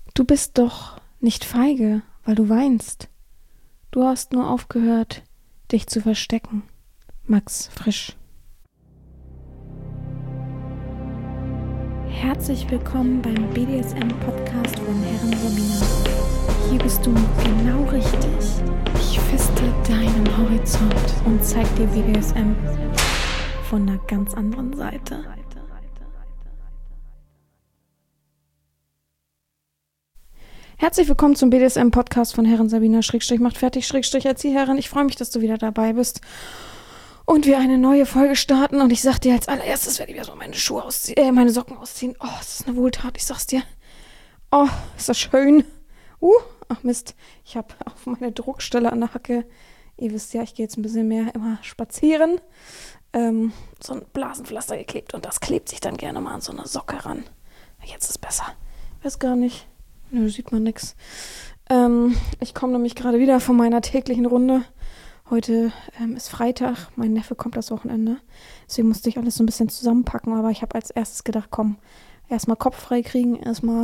Du bist doch nicht feige, weil du weinst. Du hast nur aufgehört, dich zu verstecken. Max Frisch. Herzlich willkommen beim BDSM-Podcast von Herren Sabina. Hier bist du genau richtig. Ich feste deinen Horizont und zeig dir BDSM von einer ganz anderen Seite. Herzlich willkommen zum BDSM-Podcast von Herren Sabina /macht fertig /Erzieherin. Ich freue mich, dass du wieder dabei bist und wir eine neue Folge starten. Und ich sag dir als allererstes, werde ich wieder so meine Socken ausziehen. Oh, es ist eine Wohltat, ich sag's dir. Oh, ist das schön. Ach Mist, ich habe auf meine Druckstelle an der Hacke, ihr wisst ja, ich gehe jetzt ein bisschen mehr immer spazieren, so ein Blasenpflaster geklebt und das klebt sich dann gerne mal an so eine Socke ran. Jetzt ist besser. Weiß gar nicht. Nö, sieht man nix. Ich komme nämlich gerade wieder von meiner täglichen Runde. Heute ist Freitag, mein Neffe kommt das Wochenende. Deswegen musste ich alles so ein bisschen zusammenpacken, aber ich habe als erstes gedacht, komm, erstmal Kopf frei kriegen, erstmal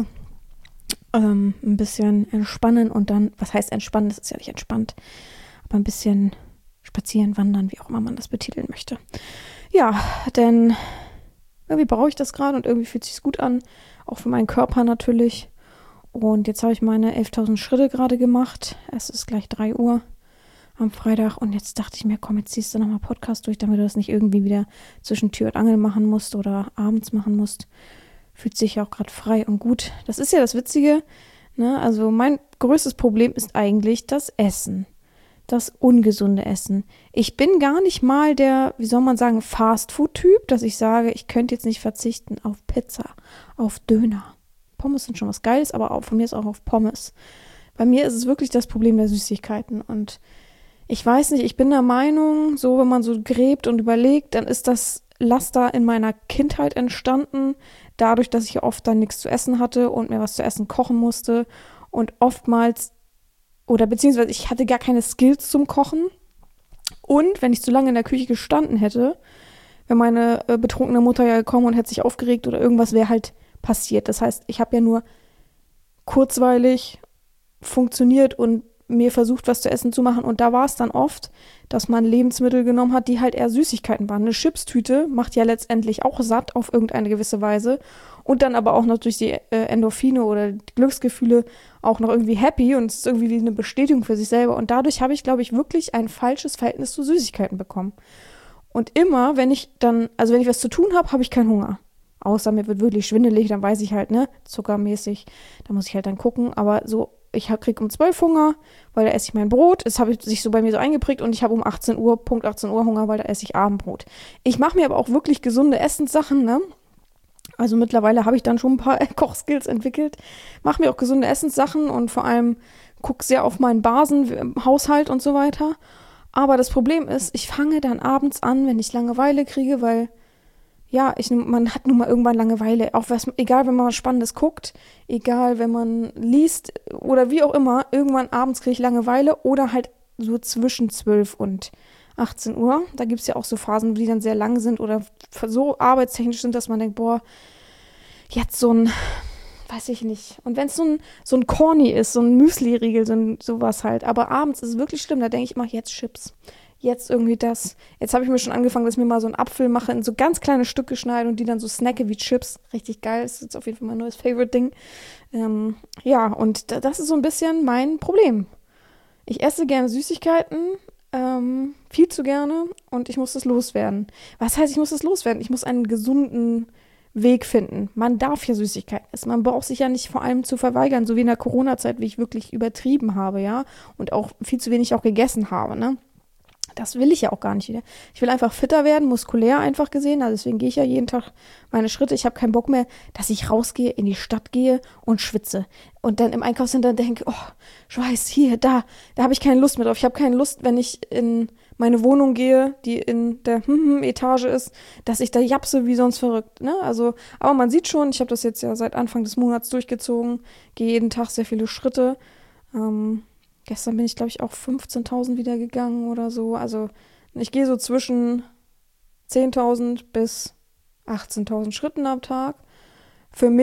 ein bisschen entspannen und dann, was heißt entspannen, das ist ja nicht entspannt, aber ein bisschen spazieren, wandern, wie auch immer man das betiteln möchte. Ja, denn irgendwie brauche ich das gerade und irgendwie fühlt es sich gut an, auch für meinen Körper natürlich. Und jetzt habe ich meine 11.000 Schritte gerade gemacht. Es ist gleich 3 Uhr am Freitag. Und jetzt dachte ich mir, komm, jetzt ziehst du nochmal Podcast durch, damit du das nicht irgendwie wieder zwischen Tür und Angel machen musst oder abends machen musst. Fühlt sich ja auch gerade frei und gut. Das ist ja das Witzige, ne? Also mein größtes Problem ist eigentlich das Essen. Das ungesunde Essen. Ich bin gar nicht mal der, wie soll man sagen, Fastfood-Typ, dass ich sage, ich könnte jetzt nicht verzichten auf Pizza, auf Döner. Pommes sind schon was Geiles, aber auch von mir ist auch auf Pommes. Bei mir ist es wirklich das Problem der Süßigkeiten und ich weiß nicht, ich bin der Meinung, so wenn man so gräbt und überlegt, dann ist das Laster in meiner Kindheit entstanden, dadurch, dass ich oft dann nichts zu essen hatte und mir was zu essen kochen musste und oftmals, oder beziehungsweise ich hatte gar keine Skills zum Kochen und wenn ich zu lange in der Küche gestanden hätte, wäre meine betrunkene Mutter ja gekommen und hätte sich aufgeregt oder irgendwas wäre halt passiert. Das heißt, ich habe ja nur kurzweilig funktioniert und mir versucht, was zu essen zu machen. Und da war es dann oft, dass man Lebensmittel genommen hat, die halt eher Süßigkeiten waren. Eine Chipstüte macht ja letztendlich auch satt auf irgendeine gewisse Weise. Und dann aber auch noch durch die Endorphine oder die Glücksgefühle auch noch irgendwie happy. Und es ist irgendwie wie eine Bestätigung für sich selber. Und dadurch habe ich, glaube ich, wirklich ein falsches Verhältnis zu Süßigkeiten bekommen. Und immer, wenn ich was zu tun habe, habe ich keinen Hunger. Außer mir wird wirklich schwindelig, dann weiß ich halt, ne, zuckermäßig, da muss ich halt dann gucken. Aber so, ich kriege um 12 Hunger, weil da esse ich mein Brot. Das habe ich sich so bei mir so eingeprägt und ich habe um 18 Uhr, Punkt 18 Uhr Hunger, weil da esse ich Abendbrot. Ich mache mir aber auch wirklich gesunde Essenssachen, ne. Also mittlerweile habe ich dann schon ein paar Kochskills entwickelt. Mache mir auch gesunde Essenssachen und vor allem gucke sehr auf meinen Basenhaushalt und so weiter. Aber das Problem ist, ich fange dann abends an, wenn ich Langeweile kriege, weil ja, man hat nun mal irgendwann Langeweile. Auch egal, wenn man was Spannendes guckt, egal, wenn man liest oder wie auch immer, irgendwann abends kriege ich Langeweile oder halt so zwischen 12 und 18 Uhr. Da gibt es ja auch so Phasen, die dann sehr lang sind oder so arbeitstechnisch sind, dass man denkt, boah, jetzt so ein, weiß ich nicht. Und wenn es so ein Corny ist, so ein Müsli-Riegel, sowas halt. Aber abends ist es wirklich schlimm, da denke ich immer, jetzt Chips. Jetzt irgendwie das. Jetzt habe ich mir schon angefangen, dass ich mir mal so einen Apfel mache, in so ganz kleine Stücke schneide und die dann so snacke wie Chips. Richtig geil. Das ist jetzt auf jeden Fall mein neues Favorite-Ding. Ja, und das ist so ein bisschen mein Problem. Ich esse gerne Süßigkeiten, viel zu gerne und ich muss das loswerden. Was heißt, ich muss das loswerden? Ich muss einen gesunden Weg finden. Man darf ja Süßigkeiten essen. Man braucht sich ja nicht vor allem zu verweigern, so wie in der Corona-Zeit, wie ich wirklich übertrieben habe, ja. Und auch viel zu wenig auch gegessen habe, ne. Das will ich ja auch gar nicht wieder. Ich will einfach fitter werden, muskulär einfach gesehen. Also deswegen gehe ich ja jeden Tag meine Schritte. Ich habe keinen Bock mehr, dass ich rausgehe, in die Stadt gehe und schwitze. Und dann im Einkaufscenter denke, oh, Schweiß, hier, da habe ich keine Lust mehr drauf. Ich habe keine Lust, wenn ich in meine Wohnung gehe, die in der Etage ist, dass ich da japse wie sonst verrückt. Ne? Also, aber man sieht schon, ich habe das jetzt ja seit Anfang des Monats durchgezogen, gehe jeden Tag sehr viele Schritte. Gestern bin ich, glaube ich, auch 15.000 wieder gegangen oder so. Also ich gehe so zwischen 10.000 bis 18.000 Schritten am Tag. Für mich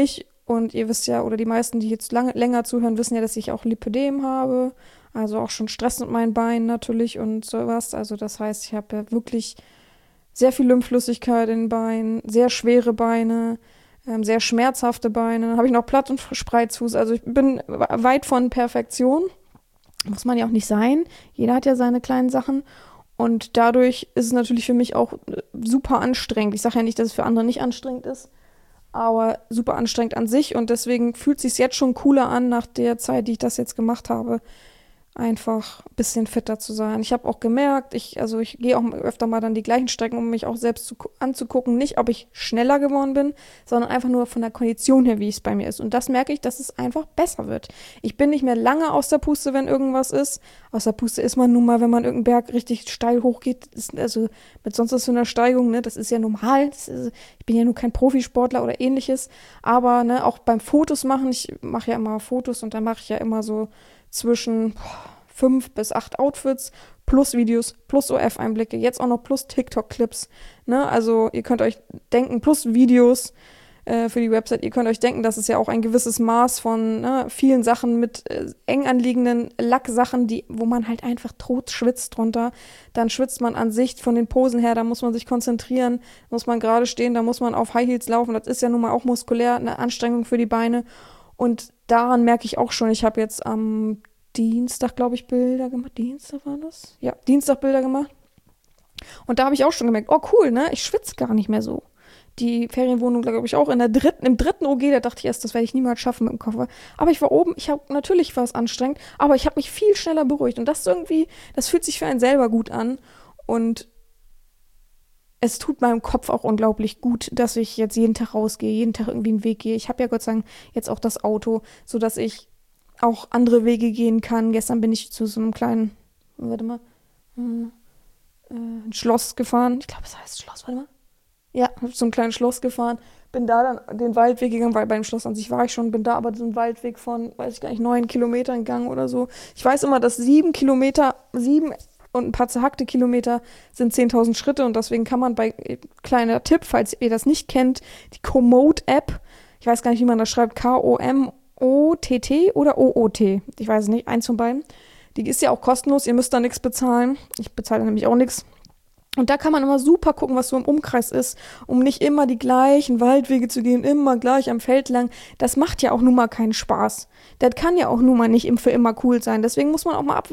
Und ihr wisst ja, oder die meisten, die jetzt länger zuhören, wissen ja, dass ich auch Lipödem habe. Also auch schon Stress mit meinen Beinen natürlich und sowas. Also das heißt, ich habe ja wirklich sehr viel Lymphflüssigkeit in den Beinen, sehr schwere Beine, sehr schmerzhafte Beine. Dann habe ich noch Platt- und Spreizfuß. Also ich bin weit von Perfektion. Muss man ja auch nicht sein. Jeder hat ja seine kleinen Sachen. Und dadurch ist es natürlich für mich auch super anstrengend. Ich sage ja nicht, dass es für andere nicht anstrengend ist, aber super anstrengend an sich. Und deswegen fühlt es sich jetzt schon cooler an, nach der Zeit, die ich das jetzt gemacht habe, einfach ein bisschen fitter zu sein. Ich habe auch gemerkt, ich gehe auch öfter mal dann die gleichen Strecken, um mich auch selbst anzugucken. Nicht, ob ich schneller geworden bin, sondern einfach nur von der Kondition her, wie es bei mir ist. Und das merke ich, dass es einfach besser wird. Ich bin nicht mehr lange aus der Puste, wenn irgendwas ist. Aus der Puste ist man nun mal, wenn man irgendeinen Berg richtig steil hochgeht. Also mit sonst was für einer Steigung, ne, das ist ja normal. Ich bin ja nur kein Profisportler oder ähnliches. Aber ne, auch beim Fotos machen, ich mache ja immer Fotos und dann mache ich ja immer so zwischen 5 bis 8 Outfits plus Videos plus OF-Einblicke, jetzt auch noch plus TikTok-Clips. Ne? Also ihr könnt euch denken, plus Videos für die Website, ihr könnt euch denken, dass es ja auch ein gewisses Maß von vielen Sachen mit eng anliegenden Lacksachen, wo man halt einfach tot schwitzt drunter. Dann schwitzt man an sich von den Posen her, da muss man sich konzentrieren, muss man gerade stehen, da muss man auf High Heels laufen. Das ist ja nun mal auch muskulär eine Anstrengung für die Beine. Und daran merke ich auch schon, ich habe jetzt am Dienstag, glaube ich, Bilder gemacht. Dienstag war das? Ja, Dienstag Bilder gemacht. Und da habe ich auch schon gemerkt, oh cool, ne? Ich schwitze gar nicht mehr so. Die Ferienwohnung, glaube ich, auch im dritten OG, da dachte ich erst, das werde ich niemals schaffen mit dem Koffer. Aber ich war oben, natürlich war es anstrengend, aber ich habe mich viel schneller beruhigt. Und das irgendwie, das fühlt sich für einen selber gut an. Und es tut meinem Kopf auch unglaublich gut, dass ich jetzt jeden Tag rausgehe, jeden Tag irgendwie einen Weg gehe. Ich habe ja Gott sei Dank jetzt auch das Auto, sodass ich auch andere Wege gehen kann. Gestern bin ich zu so einem kleinen, ein Schloss gefahren. Ich glaube, es heißt Schloss, warte mal. Ja, habe zum kleinen Schloss gefahren, bin da dann den Waldweg gegangen, weil beim Schloss an sich war ich schon, bin da aber so einen Waldweg von, weiß ich gar nicht, 9 Kilometern gegangen oder so. Ich weiß immer, dass 7 und ein paar zerhackte Kilometer sind 10.000 Schritte und deswegen kann man kleiner Tipp, falls ihr das nicht kennt, die Komoot-App, ich weiß gar nicht, wie man das schreibt, K-O-M-O-T-T oder O-O-T, ich weiß es nicht, eins von beiden. Die ist ja auch kostenlos, ihr müsst da nichts bezahlen. Ich bezahle nämlich auch nichts. Und da kann man immer super gucken, was so im Umkreis ist, um nicht immer die gleichen Waldwege zu gehen, immer gleich am Feld lang. Das macht ja auch nun mal keinen Spaß. Das kann ja auch nun mal nicht für immer cool sein. Deswegen muss man auch mal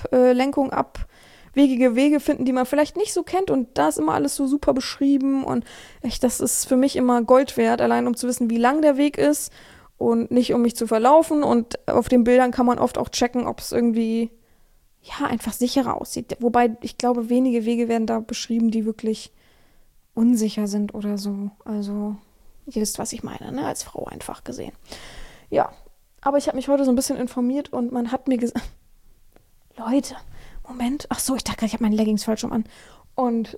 abwegige Wege finden, die man vielleicht nicht so kennt. Und da ist immer alles so super beschrieben. Und echt, das ist für mich immer Gold wert, allein um zu wissen, wie lang der Weg ist und nicht um mich zu verlaufen. Und auf den Bildern kann man oft auch checken, ob es irgendwie einfach sicherer aussieht. Wobei, ich glaube, wenige Wege werden da beschrieben, die wirklich unsicher sind oder so. Also, ihr wisst, was ich meine, ne? Als Frau einfach gesehen. Ja, aber ich habe mich heute so ein bisschen informiert und man hat mir gesagt, Leute, Moment, ach so, ich dachte gerade, ich habe meine Leggings falsch rum an. Und,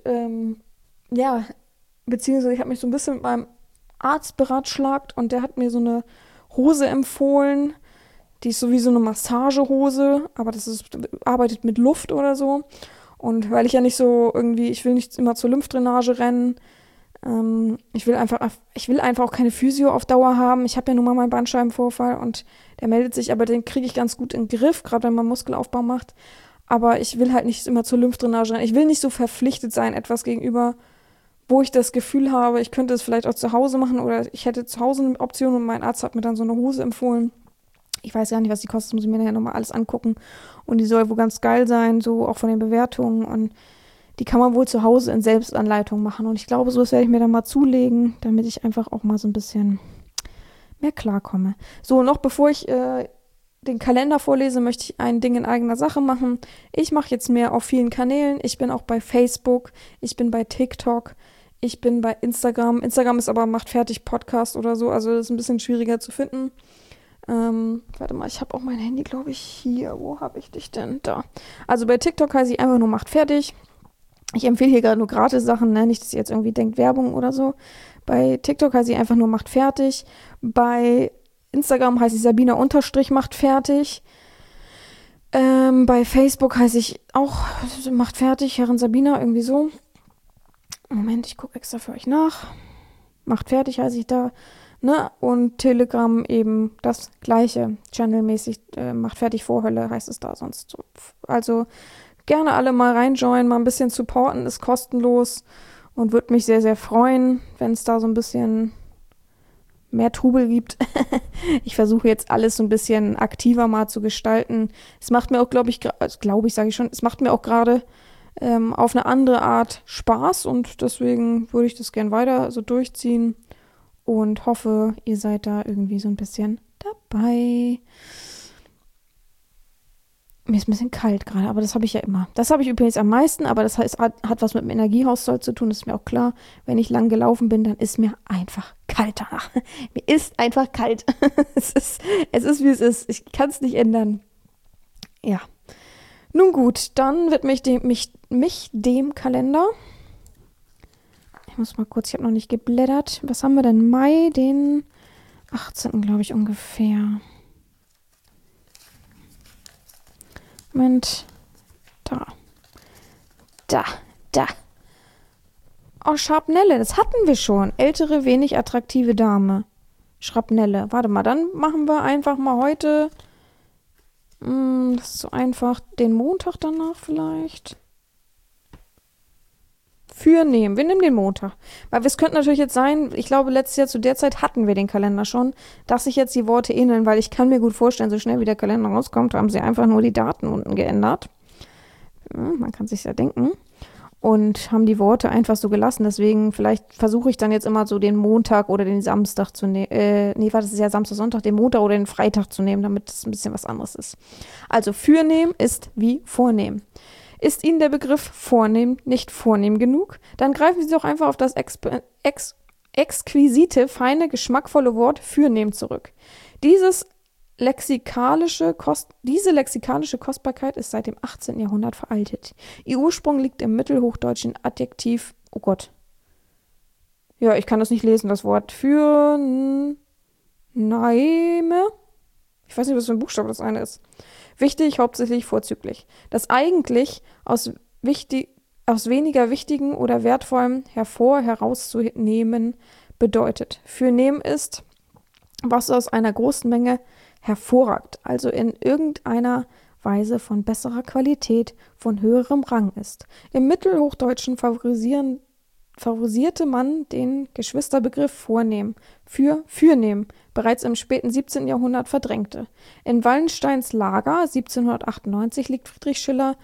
beziehungsweise ich habe mich so ein bisschen mit meinem Arzt beratschlagt und der hat mir so eine Hose empfohlen. Die ist sowieso eine Massagehose, aber arbeitet mit Luft oder so. Und weil ich ja nicht so irgendwie, ich will nicht immer zur Lymphdrainage rennen. Ich will einfach auch keine Physio auf Dauer haben. Ich habe ja nun mal meinen Bandscheibenvorfall und der meldet sich, aber den kriege ich ganz gut in den Griff, gerade wenn man Muskelaufbau macht. Aber ich will halt nicht immer zur Lymphdrainage rennen. Ich will nicht so verpflichtet sein, etwas gegenüber, wo ich das Gefühl habe, ich könnte es vielleicht auch zu Hause machen oder ich hätte zu Hause eine Option und mein Arzt hat mir dann so eine Hose empfohlen. Ich weiß gar nicht, was die kostet, das muss ich mir nachher nochmal alles angucken. Und die soll wohl ganz geil sein, so auch von den Bewertungen. Und die kann man wohl zu Hause in Selbstanleitung machen. Und ich glaube, sowas werde ich mir dann mal zulegen, damit ich einfach auch mal so ein bisschen mehr klarkomme. So, noch bevor ich den Kalender vorlese, möchte ich ein Ding in eigener Sache machen. Ich mache jetzt mehr auf vielen Kanälen. Ich bin auch bei Facebook, ich bin bei TikTok, ich bin bei Instagram. Instagram ist aber Macht fertig Podcast oder so, also das ist ein bisschen schwieriger zu finden. Warte mal, ich habe auch mein Handy, glaube ich, hier. Wo habe ich dich denn? Da. Also bei TikTok heiße ich einfach nur Macht fertig. Ich empfehle hier gerade nur gratis Sachen, ne? Nicht, dass ihr jetzt irgendwie denkt Werbung oder so. Bei TikTok heiße ich einfach nur Macht fertig. Bei Instagram heiße ich Sabina_macht fertig. Bei Facebook heiße ich auch Macht fertig, Herren Sabina, irgendwie so. Moment, ich gucke extra für euch nach. Macht fertig heiße ich da. Ne? Und Telegram eben das Gleiche. Channelmäßig macht fertig vor Hölle, heißt es da sonst so. Also gerne alle mal reinjoinen, mal ein bisschen supporten, ist kostenlos und würde mich sehr, sehr freuen, wenn es da so ein bisschen mehr Trubel gibt. Ich versuche jetzt alles so ein bisschen aktiver mal zu gestalten. Es macht mir auch, es macht mir auch gerade auf eine andere Art Spaß und deswegen würde ich das gern weiter so durchziehen und hoffe, ihr seid da irgendwie so ein bisschen dabei. Mir ist ein bisschen kalt gerade, aber das habe ich ja immer. Das habe ich übrigens am meisten, aber das heißt, hat was mit dem Energiehaushalt zu tun, das ist mir auch klar. Wenn ich lang gelaufen bin, dann ist mir einfach kalt danach. Mir ist einfach kalt. Es ist, wie es ist. Ich kann es nicht ändern. Ja. Nun gut, dann widme ich dem Kalender. Ich muss mal kurz, ich habe noch nicht geblättert. Was haben wir denn? Mai, den 18. glaube ich ungefähr. Moment. Da. Oh, Schrapnelle, das hatten wir schon. Ältere, wenig attraktive Dame. Schrapnelle. Warte mal, dann machen wir einfach mal heute, das ist so einfach, den Montag danach vielleicht. Wir nehmen den Montag. Weil es könnte natürlich jetzt sein, ich glaube, letztes Jahr zu der Zeit hatten wir den Kalender schon, dass sich jetzt die Worte ähneln, weil ich kann mir gut vorstellen, so schnell wie der Kalender rauskommt, haben sie einfach nur die Daten unten geändert. Ja, man kann sich ja denken. Und haben die Worte einfach so gelassen. Deswegen, vielleicht versuche ich dann jetzt immer so den Montag oder den Samstag zu nehmen. Das ist ja Samstag, Sonntag, den Montag oder den Freitag zu nehmen, damit es ein bisschen was anderes ist. Also, fürnehmen ist wie vornehmen. Ist Ihnen der Begriff vornehm nicht vornehm genug? Dann greifen Sie doch einfach auf das exquisite, feine, geschmackvolle Wort fürnehm zurück. Diese lexikalische Kostbarkeit ist seit dem 18. Jahrhundert veraltet. Ihr Ursprung liegt im mittelhochdeutschen Adjektiv, oh Gott. Ja, ich kann das nicht lesen, das Wort fürneime. Ich weiß nicht, was für ein Buchstabe das eine ist. Wichtig, hauptsächlich, vorzüglich. Das eigentlich aus weniger wichtigen oder wertvollem herauszunehmen bedeutet. Fürnehm ist, was aus einer großen Menge hervorragt, also in irgendeiner Weise von besserer Qualität, von höherem Rang ist. Im Mittelhochdeutschen favorisierte man den Geschwisterbegriff vornehm für fürnehm, bereits im späten 17. Jahrhundert verdrängte. In Wallensteins Lager 1798 legt Friedrich Schiller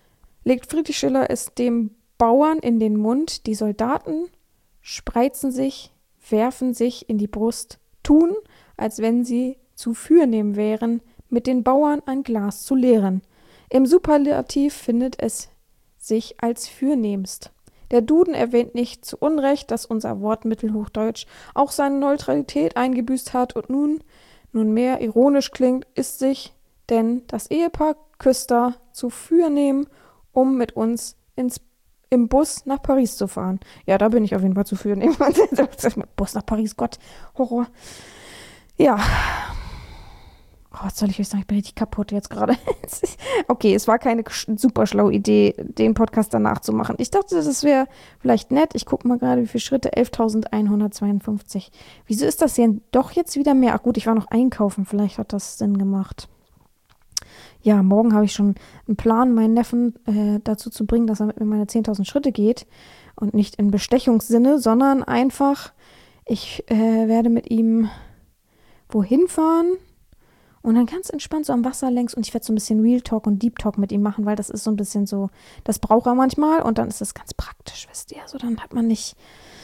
es dem Bauern in den Mund, die Soldaten spreizen sich, werfen sich in die Brust, tun, als wenn sie zu fürnehm wären, mit den Bauern ein Glas zu leeren. Im Superlativ findet es sich als fürnehmst. Der Duden erwähnt nicht zu Unrecht, dass unser Wort Mittelhochdeutsch auch seine Neutralität eingebüßt hat und nunmehr ironisch klingt, ist sich denn das Ehepaar Küster zu fürnehm, um mit uns im Bus nach Paris zu fahren. Ja, da bin ich auf jeden Fall zu fürnehm. Bus nach Paris, Gott, Horror. Ja. Oh, was soll ich euch sagen? Ich bin richtig kaputt jetzt gerade. Okay, es war keine super schlaue Idee, den Podcast danach zu machen. Ich dachte, das wäre vielleicht nett. Ich gucke mal gerade, wie viele Schritte. 11.152. Wieso ist das denn doch jetzt wieder mehr? Ach gut, ich war noch einkaufen. Vielleicht hat das Sinn gemacht. Ja, morgen habe ich schon einen Plan, meinen Neffen dazu zu bringen, dass er mit mir meine 10.000 Schritte geht. Und nicht in Bestechungssinne, sondern einfach, ich werde mit ihm wohin fahren und dann ganz entspannt so am Wasser längs und ich werde so ein bisschen Real Talk und Deep Talk mit ihm machen, weil das ist so ein bisschen so, das braucht er manchmal und dann ist das ganz praktisch, wisst ihr. So, dann hat man nicht,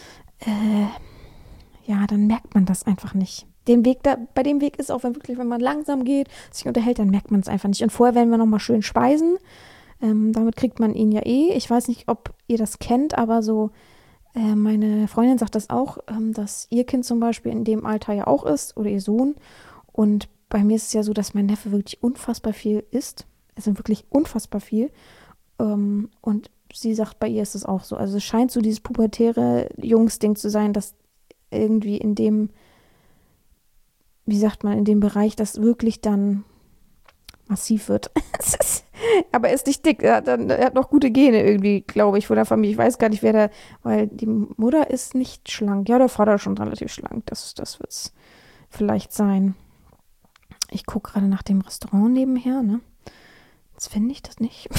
dann merkt man das einfach nicht. Bei dem Weg ist auch, wenn man langsam geht, sich unterhält, dann merkt man es einfach nicht. Und vorher werden wir nochmal schön speisen. Damit kriegt man ihn ja eh. Ich weiß nicht, ob ihr das kennt, aber so, meine Freundin sagt das auch, dass ihr Kind zum Beispiel in dem Alter ja auch ist oder ihr Sohn. Und bei mir ist es ja so, dass mein Neffe wirklich unfassbar viel isst. Also wirklich unfassbar viel. Und sie sagt, bei ihr ist es auch so. Also es scheint so dieses pubertäre Jungsding zu sein, dass irgendwie in dem, wie sagt man, in dem Bereich das wirklich dann massiv wird. Aber er ist nicht dick. Er hat noch gute Gene irgendwie, glaube ich, von der Familie. Ich weiß gar nicht, wer da, weil die Mutter ist nicht schlank. Ja, der Vater ist schon relativ schlank. Das wird es vielleicht sein. Ich gucke gerade nach dem Restaurant nebenher, ne? Jetzt finde ich das nicht.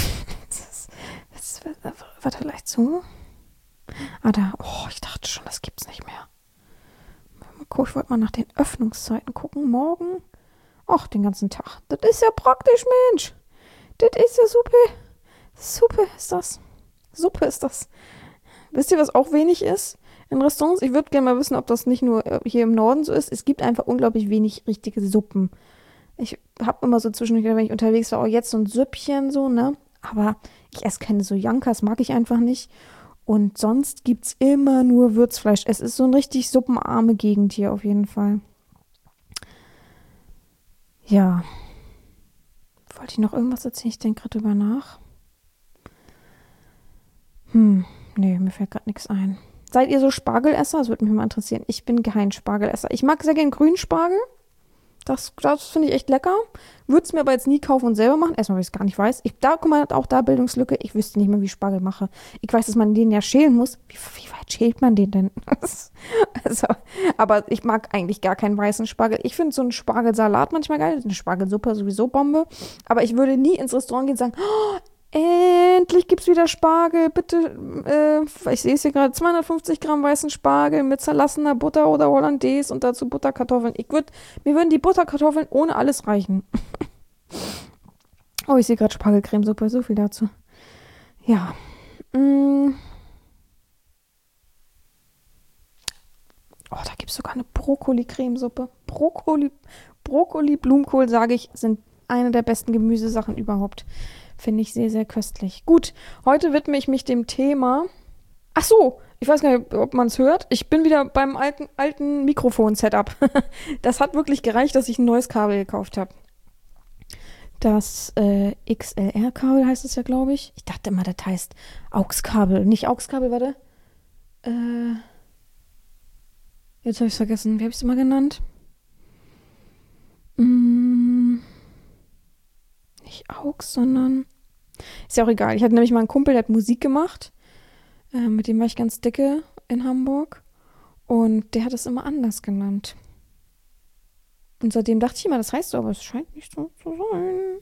Warte, vielleicht so. Ich dachte schon, das gibt's nicht mehr. Ich wollte mal nach den Öffnungszeiten gucken. Morgen. Den ganzen Tag. Das ist ja praktisch, Mensch. Das ist ja super. Super ist das. Suppe ist das. Wisst ihr, was auch wenig ist in Restaurants? Ich würde gerne mal wissen, ob das nicht nur hier im Norden so ist. Es gibt einfach unglaublich wenig richtige Suppen. Ich habe immer so zwischendurch, wenn ich unterwegs war, auch jetzt so ein Süppchen so, ne? Aber ich esse keine Sojankas, mag ich einfach nicht. Und sonst gibt's immer nur Würzfleisch. Es ist so eine richtig suppenarme Gegend hier auf jeden Fall. Ja. Wollte ich noch irgendwas erzählen? Ich denke gerade drüber nach. Nee, mir fällt gerade nichts ein. Seid ihr so Spargelesser? Das würde mich mal interessieren. Ich bin kein Spargelesser. Ich mag sehr gern Grünspargel. Das finde ich echt lecker. Würde es mir aber jetzt nie kaufen und selber machen. Erstmal, weil ich es gar nicht weiß. Guck mal, auch da Bildungslücke. Ich wüsste nicht mehr, wie ich Spargel mache. Ich weiß, dass man den ja schälen muss. Wie weit schält man den denn? Aber ich mag eigentlich gar keinen weißen Spargel. Ich finde so einen Spargelsalat manchmal geil. Eine Spargelsuppe sowieso Bombe. Aber ich würde nie ins Restaurant gehen und sagen, endlich gibt's wieder Spargel, bitte, ich sehe es hier gerade, 250 Gramm weißen Spargel mit zerlassener Butter oder Hollandaise und dazu Butterkartoffeln. Mir würden die Butterkartoffeln ohne alles reichen. Ich sehe gerade Spargelcremesuppe, so viel dazu. Ja. Da gibt's sogar eine Brokkoli-Cremesuppe. Brokkoli, Blumenkohl, sage ich, sind eine der besten Gemüsesachen überhaupt. Finde ich sehr, sehr köstlich. Gut, heute widme ich mich dem Thema. Ach so, ich weiß gar nicht, ob man es hört. Ich bin wieder beim alten Mikrofon-Setup. Das hat wirklich gereicht, dass ich ein neues Kabel gekauft habe. Das XLR-Kabel heißt es ja, glaube ich. Ich dachte immer, das heißt AUX-Kabel. Nicht AUX-Kabel, warte. Jetzt habe ich es vergessen. Wie habe ich es immer genannt? Nicht AUX, sondern... Ist ja auch egal. Ich hatte nämlich mal einen Kumpel, der hat Musik gemacht. Mit dem war ich ganz dicke in Hamburg. Und der hat es immer anders genannt. Und seitdem dachte ich immer, das heißt so, aber es scheint nicht so zu sein.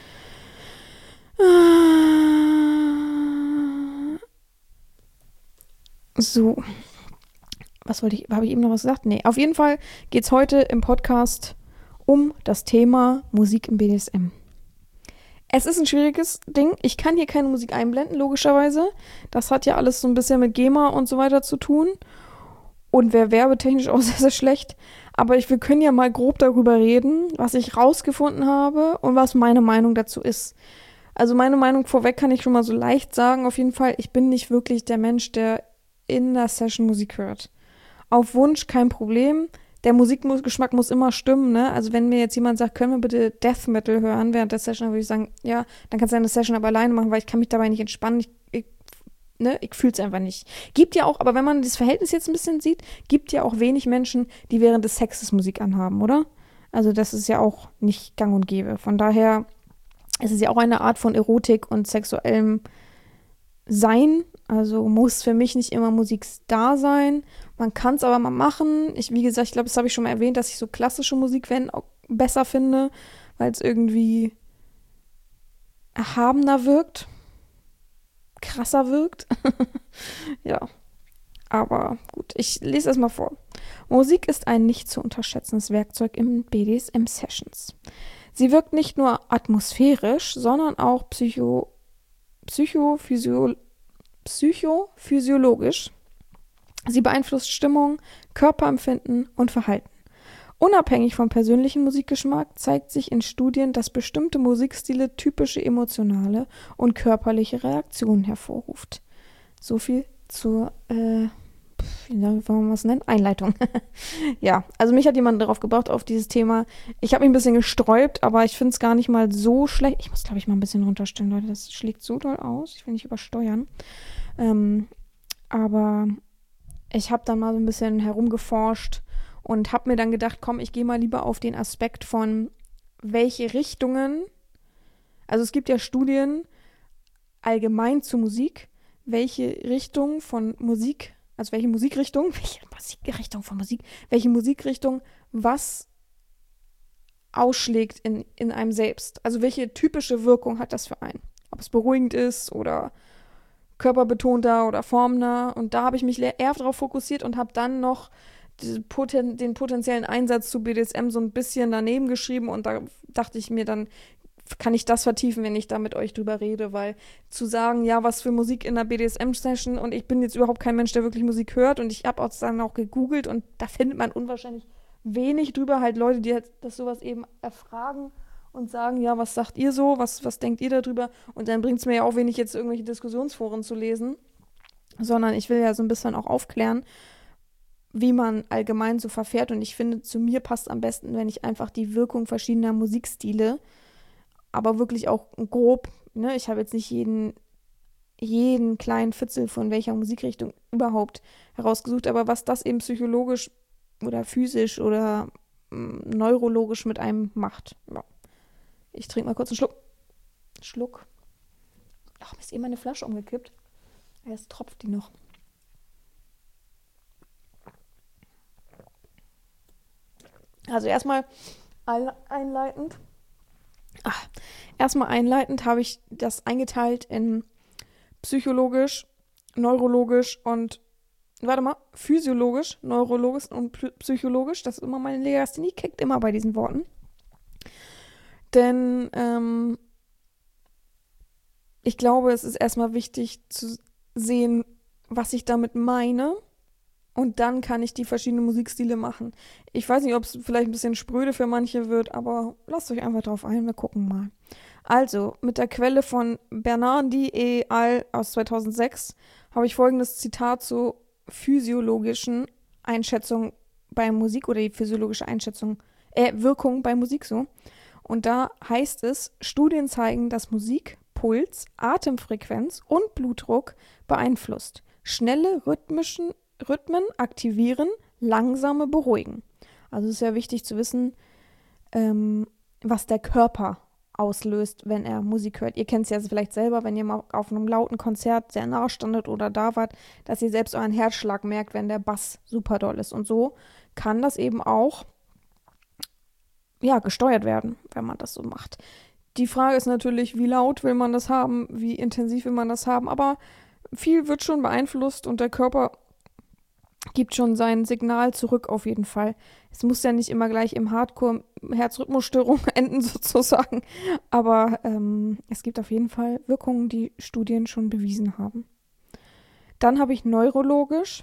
So. Habe ich eben noch was gesagt? Nee, auf jeden Fall geht es heute im Podcast um das Thema Musik im BDSM. Es ist ein schwieriges Ding. Ich kann hier keine Musik einblenden, logischerweise. Das hat ja alles so ein bisschen mit GEMA und so weiter zu tun. Und wäre werbetechnisch auch sehr, sehr schlecht. Aber wir können ja mal grob darüber reden, was ich rausgefunden habe und was meine Meinung dazu ist. Also meine Meinung vorweg kann ich schon mal so leicht sagen. Auf jeden Fall, ich bin nicht wirklich der Mensch, der in der Session Musik hört. Auf Wunsch kein Problem. Der Musikgeschmack muss immer stimmen, ne? Also wenn mir jetzt jemand sagt, können wir bitte Death Metal hören während der Session, dann würde ich sagen, ja, dann kannst du eine Session aber alleine machen, weil ich kann mich dabei nicht entspannen. Ich fühle es einfach nicht. Gibt ja auch, aber wenn man das Verhältnis jetzt ein bisschen sieht, gibt ja auch wenig Menschen, die während des Sexes Musik anhaben, oder? Also das ist ja auch nicht gang und gäbe. Von daher ist es ja auch eine Art von Erotik und sexuellem Sein. Also muss für mich nicht immer Musik da sein. Man kann es aber mal machen. Wie gesagt, ich glaube, das habe ich schon mal erwähnt, dass ich so klassische Musik auch besser finde, weil es irgendwie erhabener wirkt, krasser wirkt. Ja, aber gut, ich lese es mal vor. Musik ist ein nicht zu unterschätzendes Werkzeug im BDSM-Sessions. Sie wirkt nicht nur atmosphärisch, sondern auch psychophysiologisch. Sie beeinflusst Stimmung, Körperempfinden und Verhalten. Unabhängig vom persönlichen Musikgeschmack zeigt sich in Studien, dass bestimmte Musikstile typische emotionale und körperliche Reaktionen hervorruft. So viel zur, wie wollen wir was nennen? Einleitung. Ja, also mich hat jemand darauf gebracht, auf dieses Thema. Ich habe mich ein bisschen gesträubt, aber ich finde es gar nicht mal so schlecht. Ich muss, glaube ich, mal ein bisschen runterstellen, Leute. Das schlägt so doll aus. Ich will nicht übersteuern. Aber ich habe dann mal so ein bisschen herumgeforscht und habe mir dann gedacht, komm, ich gehe mal lieber auf den Aspekt von, welche Richtungen, Also es gibt ja Studien allgemein zu Musik, welche Richtung von Musik, also welche Musikrichtung, welche Musikrichtung was ausschlägt in einem selbst. Also welche typische Wirkung hat das für einen? Ob es beruhigend ist oder körperbetonter oder formner. Und da habe ich mich eher darauf fokussiert und habe dann noch den potenziellen Einsatz zu BDSM so ein bisschen daneben geschrieben. Und da dachte ich mir, dann kann ich das vertiefen, wenn ich da mit euch drüber rede, weil zu sagen, ja, was für Musik in einer BDSM-Session, und ich bin jetzt überhaupt kein Mensch, der wirklich Musik hört, und ich habe auch dann auch gegoogelt und da findet man unwahrscheinlich wenig drüber, halt Leute, die halt das sowas eben erfragen und sagen, ja, was sagt ihr so, was denkt ihr darüber? Und dann bringt es mir ja auch wenig, jetzt irgendwelche Diskussionsforen zu lesen, sondern ich will ja so ein bisschen auch aufklären, wie man allgemein so verfährt, und ich finde, zu mir passt am besten, wenn ich einfach die Wirkung verschiedener Musikstile, aber wirklich auch grob, ne, ich habe jetzt nicht jeden kleinen Fitzel von welcher Musikrichtung überhaupt herausgesucht, aber was das eben psychologisch oder physisch oder neurologisch mit einem macht. Ja. Ich trinke mal kurz einen Schluck. Ach, mir ist eben meine Flasche umgekippt. Jetzt tropft die noch. Also erstmal einleitend. Erstmal einleitend habe ich das eingeteilt in psychologisch, neurologisch und physiologisch, neurologisch und psychologisch. Das ist immer meine Legasthenie, kickt immer bei diesen Worten. Denn ich glaube, es ist erstmal wichtig zu sehen, was ich damit meine. Und dann kann ich die verschiedenen Musikstile machen. Ich weiß nicht, ob es vielleicht ein bisschen spröde für manche wird, aber lasst euch einfach drauf ein, wir gucken mal. Also, mit der Quelle von Bernardi et al. Aus 2006 habe ich folgendes Zitat zur physiologischen Einschätzung bei Musik oder die physiologische Wirkung bei Musik so. Und da heißt es, Studien zeigen, dass Musik Puls, Atemfrequenz und Blutdruck beeinflusst. Schnelle Rhythmen aktivieren, langsame beruhigen. Also es ist ja wichtig zu wissen, was der Körper auslöst, wenn er Musik hört. Ihr kennt es ja vielleicht selber, wenn ihr mal auf einem lauten Konzert sehr nah standet oder da wart, dass ihr selbst euren Herzschlag merkt, wenn der Bass super doll ist. Und so kann das eben auch gesteuert werden, wenn man das so macht. Die Frage ist natürlich, wie laut will man das haben, wie intensiv will man das haben, aber viel wird schon beeinflusst und der Körper gibt schon sein Signal zurück auf jeden Fall. Es muss ja nicht immer gleich im Hardcore-Herzrhythmusstörung enden sozusagen, aber es gibt auf jeden Fall Wirkungen, die Studien schon bewiesen haben. Dann habe ich neurologisch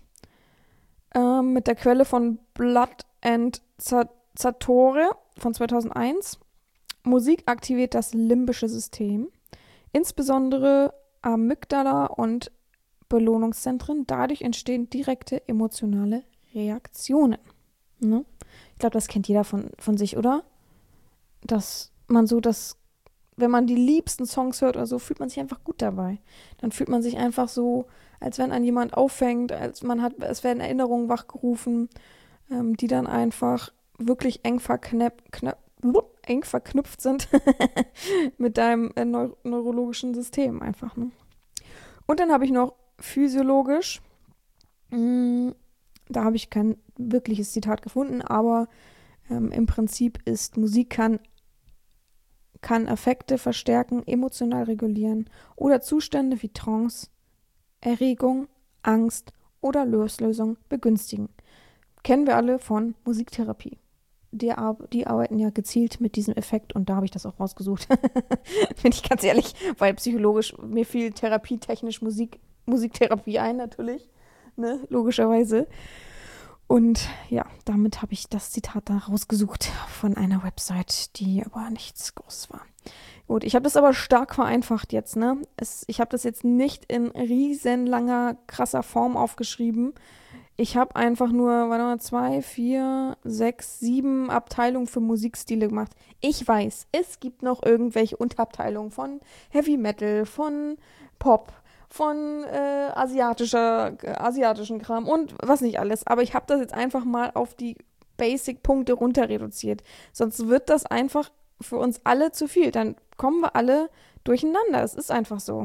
mit der Quelle von Blood and Sartore von 2001. Musik aktiviert das limbische System, insbesondere Amygdala und Belohnungszentren. Dadurch entstehen direkte emotionale Reaktionen. Ne? Ich glaube, das kennt jeder von sich, oder? Dass man so wenn man die liebsten Songs hört oder so, fühlt man sich einfach gut dabei. Dann fühlt man sich einfach so, als wenn einen jemand auffängt, es werden Erinnerungen wachgerufen, die dann einfach wirklich eng verknüpft sind mit deinem neurologischen System einfach. Ne? Und dann habe ich noch physiologisch, da habe ich kein wirkliches Zitat gefunden, aber im Prinzip ist Musik kann Affekte verstärken, emotional regulieren oder Zustände wie Trance, Erregung, Angst oder Loslösung begünstigen. Kennen wir alle von Musiktherapie. Die arbeiten ja gezielt mit diesem Effekt und da habe ich das auch rausgesucht. Bin ich ganz ehrlich, weil psychologisch, mir fiel therapietechnisch Musiktherapie ein natürlich, ne, logischerweise. Und ja, damit habe ich das Zitat da rausgesucht von einer Website, die aber nichts Großes war. Gut, ich habe das aber stark vereinfacht jetzt, ne? Ich habe das jetzt nicht in riesenlanger, krasser Form aufgeschrieben. Ich habe einfach nur, 2, 4, 6, 7 Abteilungen für Musikstile gemacht. Ich weiß, es gibt noch irgendwelche Unterabteilungen von Heavy Metal, von Pop, von asiatischen Kram und was nicht alles. Aber ich habe das jetzt einfach mal auf die Basic-Punkte runter reduziert. Sonst wird das einfach für uns alle zu viel. Dann kommen wir alle durcheinander. Es ist einfach so.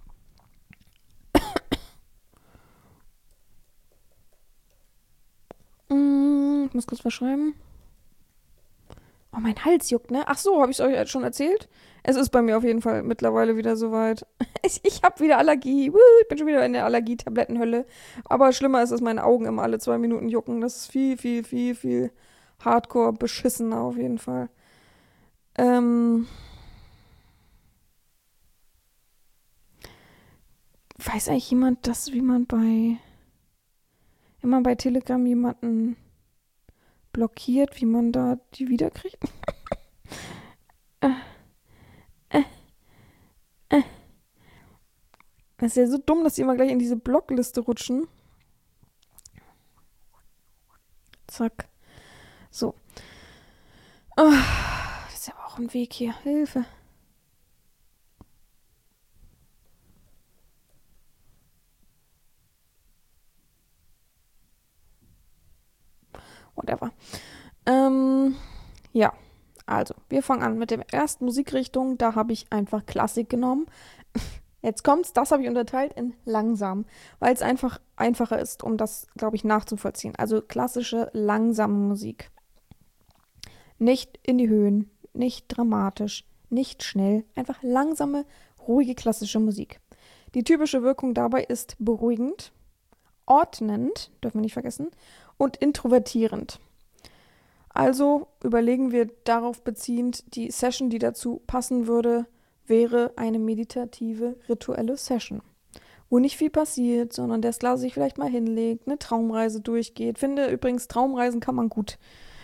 Ich muss kurz was schreiben. Oh, mein Hals juckt, ne? Ach so, habe ich es euch schon erzählt? Es ist bei mir auf jeden Fall mittlerweile wieder soweit. Ich habe wieder Allergie. Ich bin schon wieder in der Allergietablettenhölle. Aber schlimmer ist, dass meine Augen immer alle 2 Minuten jucken. Das ist viel, viel, viel, viel hardcore beschissener auf jeden Fall. Ähm, weiß eigentlich jemand, wie man wenn man bei Telegram jemanden blockiert, wie man da die wiederkriegt? äh, äh, äh. Das ist ja so dumm, dass die immer gleich in diese Blockliste rutschen. Zack. So. Das ist ja auch ein Weg hier. Hilfe. Whatever. Ja. Also, wir fangen an mit der ersten Musikrichtung. Da habe ich einfach Klassik genommen. Jetzt kommt's, das habe ich unterteilt in langsam, weil es einfach einfacher ist, um das, glaube ich, nachzuvollziehen. Also klassische, langsame Musik. Nicht in die Höhen, nicht dramatisch, nicht schnell, einfach langsame, ruhige klassische Musik. Die typische Wirkung dabei ist beruhigend, ordnend, dürfen wir nicht vergessen, und introvertierend. Also überlegen wir darauf beziehend, die Session, die dazu passen würde, wäre eine meditative, rituelle Session, wo nicht viel passiert, sondern der Sklave sich vielleicht mal hinlegt, eine Traumreise durchgeht. Finde übrigens, Traumreisen kann man gut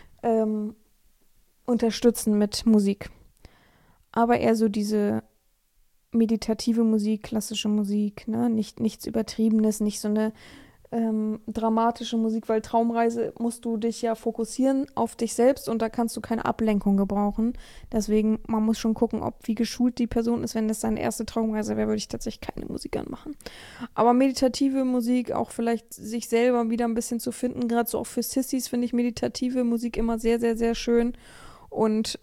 unterstützen mit Musik. Aber eher so diese meditative Musik, klassische Musik, ne? Nichts Übertriebenes, nicht so eine dramatische Musik, weil Traumreise musst du dich ja fokussieren auf dich selbst und da kannst du keine Ablenkung gebrauchen. Deswegen, man muss schon gucken, wie geschult die Person ist. Wenn das seine erste Traumreise wäre, würde ich tatsächlich keine Musik anmachen. Aber meditative Musik, auch vielleicht sich selber wieder ein bisschen zu finden, gerade so auch für Sissys finde ich meditative Musik immer sehr, sehr, sehr schön. Und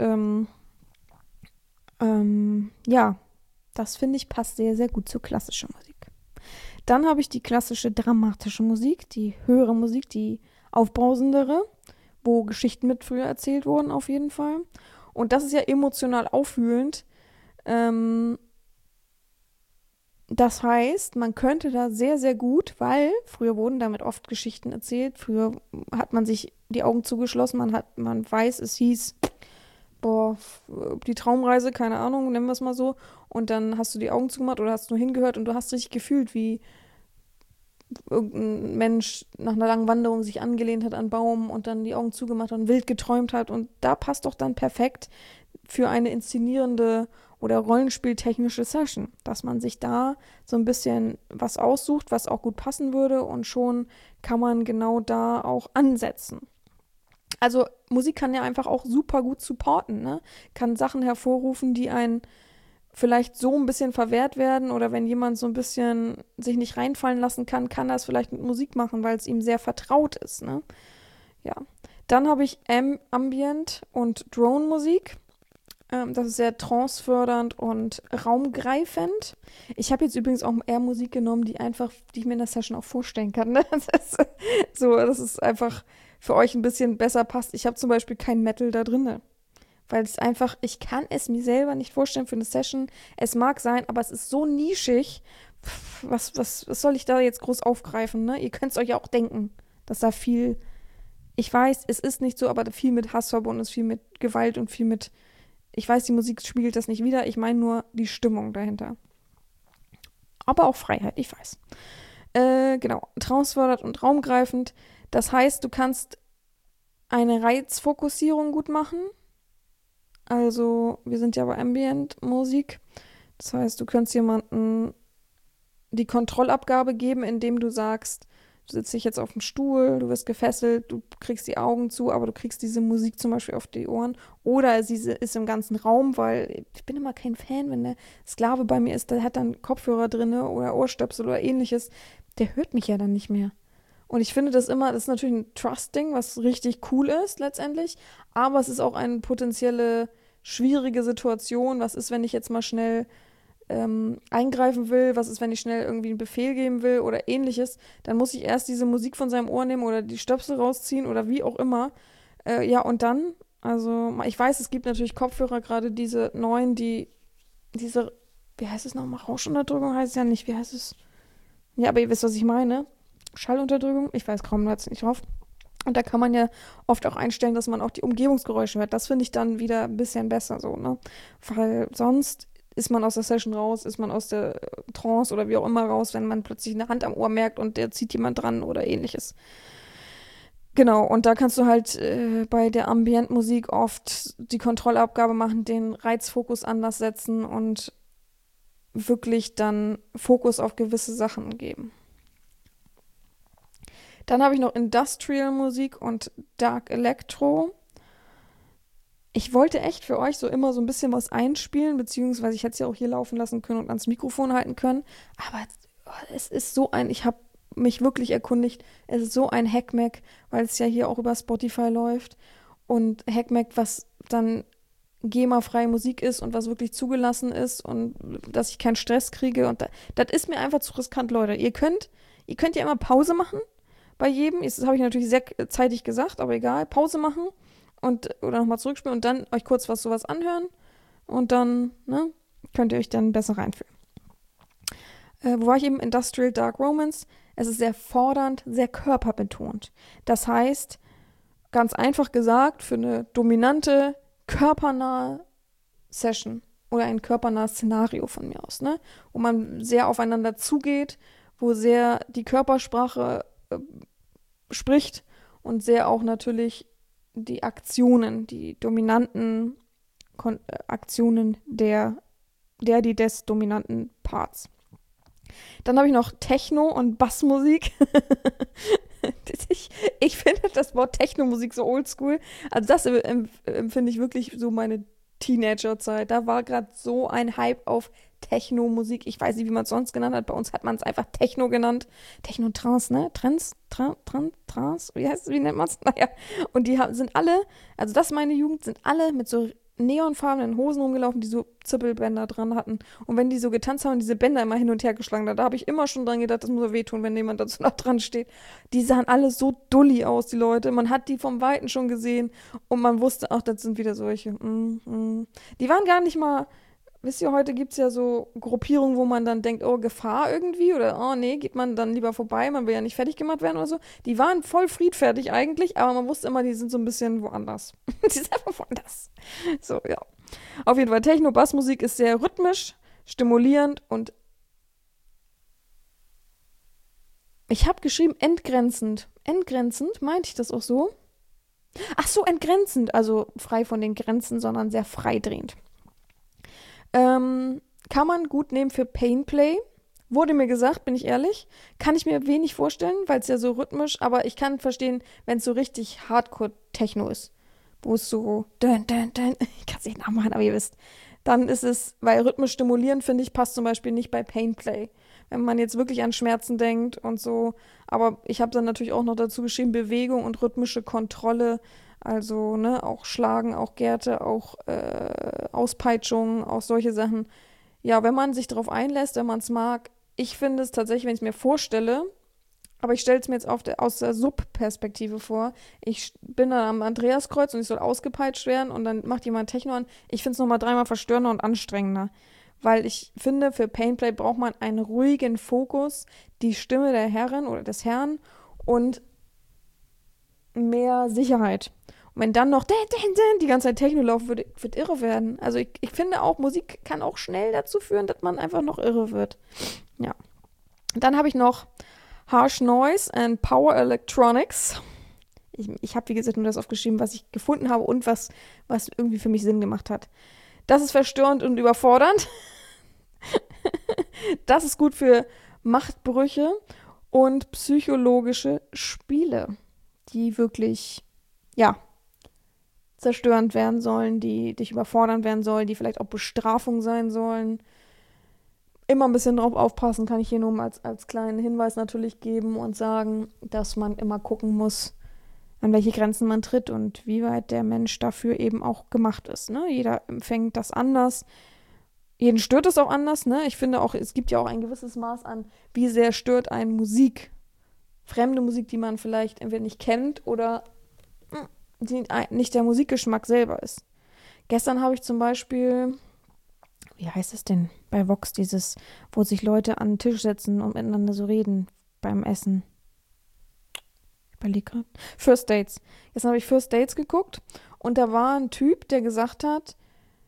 ja, das finde ich passt sehr, sehr gut zur klassischen Musik. Dann habe ich die klassische dramatische Musik, die höhere Musik, die aufbrausendere, wo Geschichten mit früher erzählt wurden auf jeden Fall. Und das ist ja emotional aufwühlend. Das heißt, man könnte da sehr, sehr gut, weil früher wurden damit oft Geschichten erzählt. Früher hat man sich die Augen zugeschlossen, man weiß, es hieß, die Traumreise, keine Ahnung, nennen wir es mal so. Und dann hast du die Augen zugemacht oder hast nur hingehört und du hast richtig gefühlt, wie irgendein Mensch nach einer langen Wanderung sich angelehnt hat an einen Baum und dann die Augen zugemacht hat und wild geträumt hat. Und da passt doch dann perfekt für eine inszenierende oder rollenspieltechnische Session, dass man sich da so ein bisschen was aussucht, was auch gut passen würde und schon kann man genau da auch ansetzen. Also Musik kann ja einfach auch super gut supporten, ne? Kann Sachen hervorrufen, die einen vielleicht so ein bisschen verwehrt werden oder wenn jemand so ein bisschen sich nicht reinfallen lassen kann, kann er es vielleicht mit Musik machen, weil es ihm sehr vertraut ist, ne? Ja. Dann habe ich Ambient und Drone-Musik. Das ist sehr trancefördernd und raumgreifend. Ich habe jetzt übrigens auch eher Musik genommen, die ich mir in der Session auch vorstellen kann. Ne? Das ist einfach für euch ein bisschen besser passt. Ich habe zum Beispiel kein Metal da drin, weil es einfach, ich kann es mir selber nicht vorstellen für eine Session. Es mag sein, aber es ist so nischig. Was soll ich da jetzt groß aufgreifen? Ne? Ihr könnt es euch ja auch denken, dass da viel, ich weiß, es ist nicht so, aber viel mit Hass verbunden ist, viel mit Gewalt und viel mit, ich weiß, die Musik spiegelt das nicht wider, ich meine nur die Stimmung dahinter. Aber auch Freiheit, ich weiß. Genau, traumsfördernd und raumgreifend. Das heißt, du kannst eine Reizfokussierung gut machen. Also, wir sind ja bei Ambient-Musik. Das heißt, du könntest jemandem die Kontrollabgabe geben, indem du sagst, du sitzt dich jetzt auf dem Stuhl, du wirst gefesselt, du kriegst die Augen zu, aber du kriegst diese Musik zum Beispiel auf die Ohren. Oder sie ist im ganzen Raum, weil ich bin immer kein Fan, wenn der Sklave bei mir ist, der hat dann Kopfhörer drin oder Ohrstöpsel oder ähnliches. Der hört mich ja dann nicht mehr. Und ich finde das ist natürlich ein Trust-Ding, was richtig cool ist letztendlich, aber es ist auch eine potenzielle schwierige Situation, was ist, wenn ich jetzt mal schnell eingreifen will, was ist, wenn ich schnell irgendwie einen Befehl geben will oder ähnliches, dann muss ich erst diese Musik von seinem Ohr nehmen oder die Stöpsel rausziehen oder wie auch immer. Ja, und dann, also ich weiß, es gibt natürlich Kopfhörer, gerade diese neuen, diese, wie heißt es nochmal, Rauschunterdrückung heißt es ja nicht, wie heißt es? Ja, aber ihr wisst, was ich meine. Schallunterdrückung, ich weiß kaum jetzt nicht drauf. Und da kann man ja oft auch einstellen, dass man auch die Umgebungsgeräusche hört. Das finde ich dann wieder ein bisschen besser so, ne? Weil sonst ist man aus der Session raus, ist man aus der Trance oder wie auch immer raus, wenn man plötzlich eine Hand am Ohr merkt und der zieht jemand dran oder ähnliches. Genau, und da kannst du halt bei der Ambientmusik oft die Kontrollabgabe machen, den Reizfokus anders setzen und wirklich dann Fokus auf gewisse Sachen geben. Dann habe ich noch Industrial Musik und Dark Electro. Ich wollte echt für euch so immer so ein bisschen was einspielen, beziehungsweise ich hätte es ja auch hier laufen lassen können und ans Mikrofon halten können. Aber es ist so ich habe mich wirklich erkundigt, es ist so ein Hackmack, weil es ja hier auch über Spotify läuft. Und Hackmack, was dann GEMA-freie Musik ist und was wirklich zugelassen ist und dass ich keinen Stress kriege. Und das ist mir einfach zu riskant, Leute. Ihr könnt ja immer Pause machen bei jedem. Das habe ich natürlich sehr zeitig gesagt, aber egal. Pause machen oder nochmal zurückspielen und dann euch kurz sowas anhören und dann, ne, könnt ihr euch dann besser reinfühlen. Wo war ich eben? Industrial Dark Romance. Es ist sehr fordernd, sehr körperbetont. Das heißt, ganz einfach gesagt, für eine dominante, körpernahe Session oder ein körpernahes Szenario von mir aus, ne, wo man sehr aufeinander zugeht, wo sehr die Körpersprache spricht und sehr auch natürlich die Aktionen, die dominanten Aktionen des dominanten Parts. Dann habe ich noch Techno und Bassmusik. Ich finde das Wort Techno-Musik so oldschool. Also das empfinde ich wirklich so meine Teenagerzeit. Da war gerade so ein Hype auf Techno-Musik. Ich weiß nicht, wie man es sonst genannt hat. Bei uns hat man es einfach Techno genannt. Techno-Trance, ne? Trance? Wie nennt man es? Naja. Und die sind alle, also das ist meine Jugend, sind alle mit so neonfarbenen Hosen rumgelaufen, die so Zippelbänder dran hatten. Und wenn die so getanzt haben, diese Bänder immer hin und her geschlagen, da habe ich immer schon dran gedacht, das muss so wehtun, wenn jemand dazu noch dran steht. Die sahen alle so dulli aus, die Leute. Man hat die vom Weiten schon gesehen und man wusste, ach, das sind wieder solche. Die waren gar nicht mal, wisst ihr, heute gibt es ja so Gruppierungen, wo man dann denkt, oh, Gefahr irgendwie oder oh, nee, geht man dann lieber vorbei, man will ja nicht fertig gemacht werden oder so. Die waren voll friedfertig eigentlich, aber man wusste immer, die sind so ein bisschen woanders. Die sind einfach woanders. So, ja. Auf jeden Fall, Techno-Bassmusik ist sehr rhythmisch, stimulierend und ich habe geschrieben entgrenzend. Entgrenzend, meinte ich das auch so? Ach so, entgrenzend, also frei von den Grenzen, sondern sehr freidrehend. Kann man gut nehmen für Painplay. Wurde mir gesagt, bin ich ehrlich. Kann ich mir wenig vorstellen, weil es ja so rhythmisch, aber ich kann verstehen, wenn es so richtig Hardcore-Techno ist. Wo es so ich kann es nicht nachmachen, aber ihr wisst. Dann ist es, weil rhythmisch stimulierend, finde ich, passt zum Beispiel nicht bei Painplay. Wenn man jetzt wirklich an Schmerzen denkt und so. Aber ich habe dann natürlich auch noch dazu geschrieben, Bewegung und rhythmische Kontrolle. Also, ne, auch Schlagen, auch Gärte, auch Auspeitschungen, auch solche Sachen. Ja, wenn man sich darauf einlässt, wenn man es mag. Ich finde es tatsächlich, wenn ich es mir vorstelle, aber ich stelle es mir jetzt aus der Sub-Perspektive vor. Ich bin dann am Andreaskreuz und ich soll ausgepeitscht werden und dann macht jemand Techno an. Ich finde es nochmal dreimal verstörender und anstrengender. Weil ich finde, für Painplay braucht man einen ruhigen Fokus, die Stimme der Herrin oder des Herrn und mehr Sicherheit. Und wenn dann noch die ganze Zeit Techno laufen würde, wird irre werden. Also ich finde auch, Musik kann auch schnell dazu führen, dass man einfach noch irre wird. Ja. Dann habe ich noch Harsh Noise and Power Electronics. Ich habe, wie gesagt, nur das aufgeschrieben, was ich gefunden habe und was irgendwie für mich Sinn gemacht hat. Das ist verstörend und überfordernd. Das ist gut für Machtbrüche und psychologische Spiele, die wirklich, ja, zerstörend werden sollen, die dich überfordern werden sollen, die vielleicht auch Bestrafung sein sollen. Immer ein bisschen drauf aufpassen, kann ich hier nur als kleinen Hinweis natürlich geben und sagen, dass man immer gucken muss, an welche Grenzen man tritt und wie weit der Mensch dafür eben auch gemacht ist. Ne? Jeder empfängt das anders. Jeden stört es auch anders. Ne? Ich finde auch, es gibt ja auch ein gewisses Maß an, wie sehr stört einen Musik. Fremde Musik, die man vielleicht entweder nicht kennt oder die nicht der Musikgeschmack selber ist. Gestern habe ich zum Beispiel, wie heißt es denn bei Vox, wo sich Leute an den Tisch setzen und miteinander so reden beim Essen. Ich überlege gerade. First Dates. Gestern habe ich First Dates geguckt und da war ein Typ, der gesagt hat,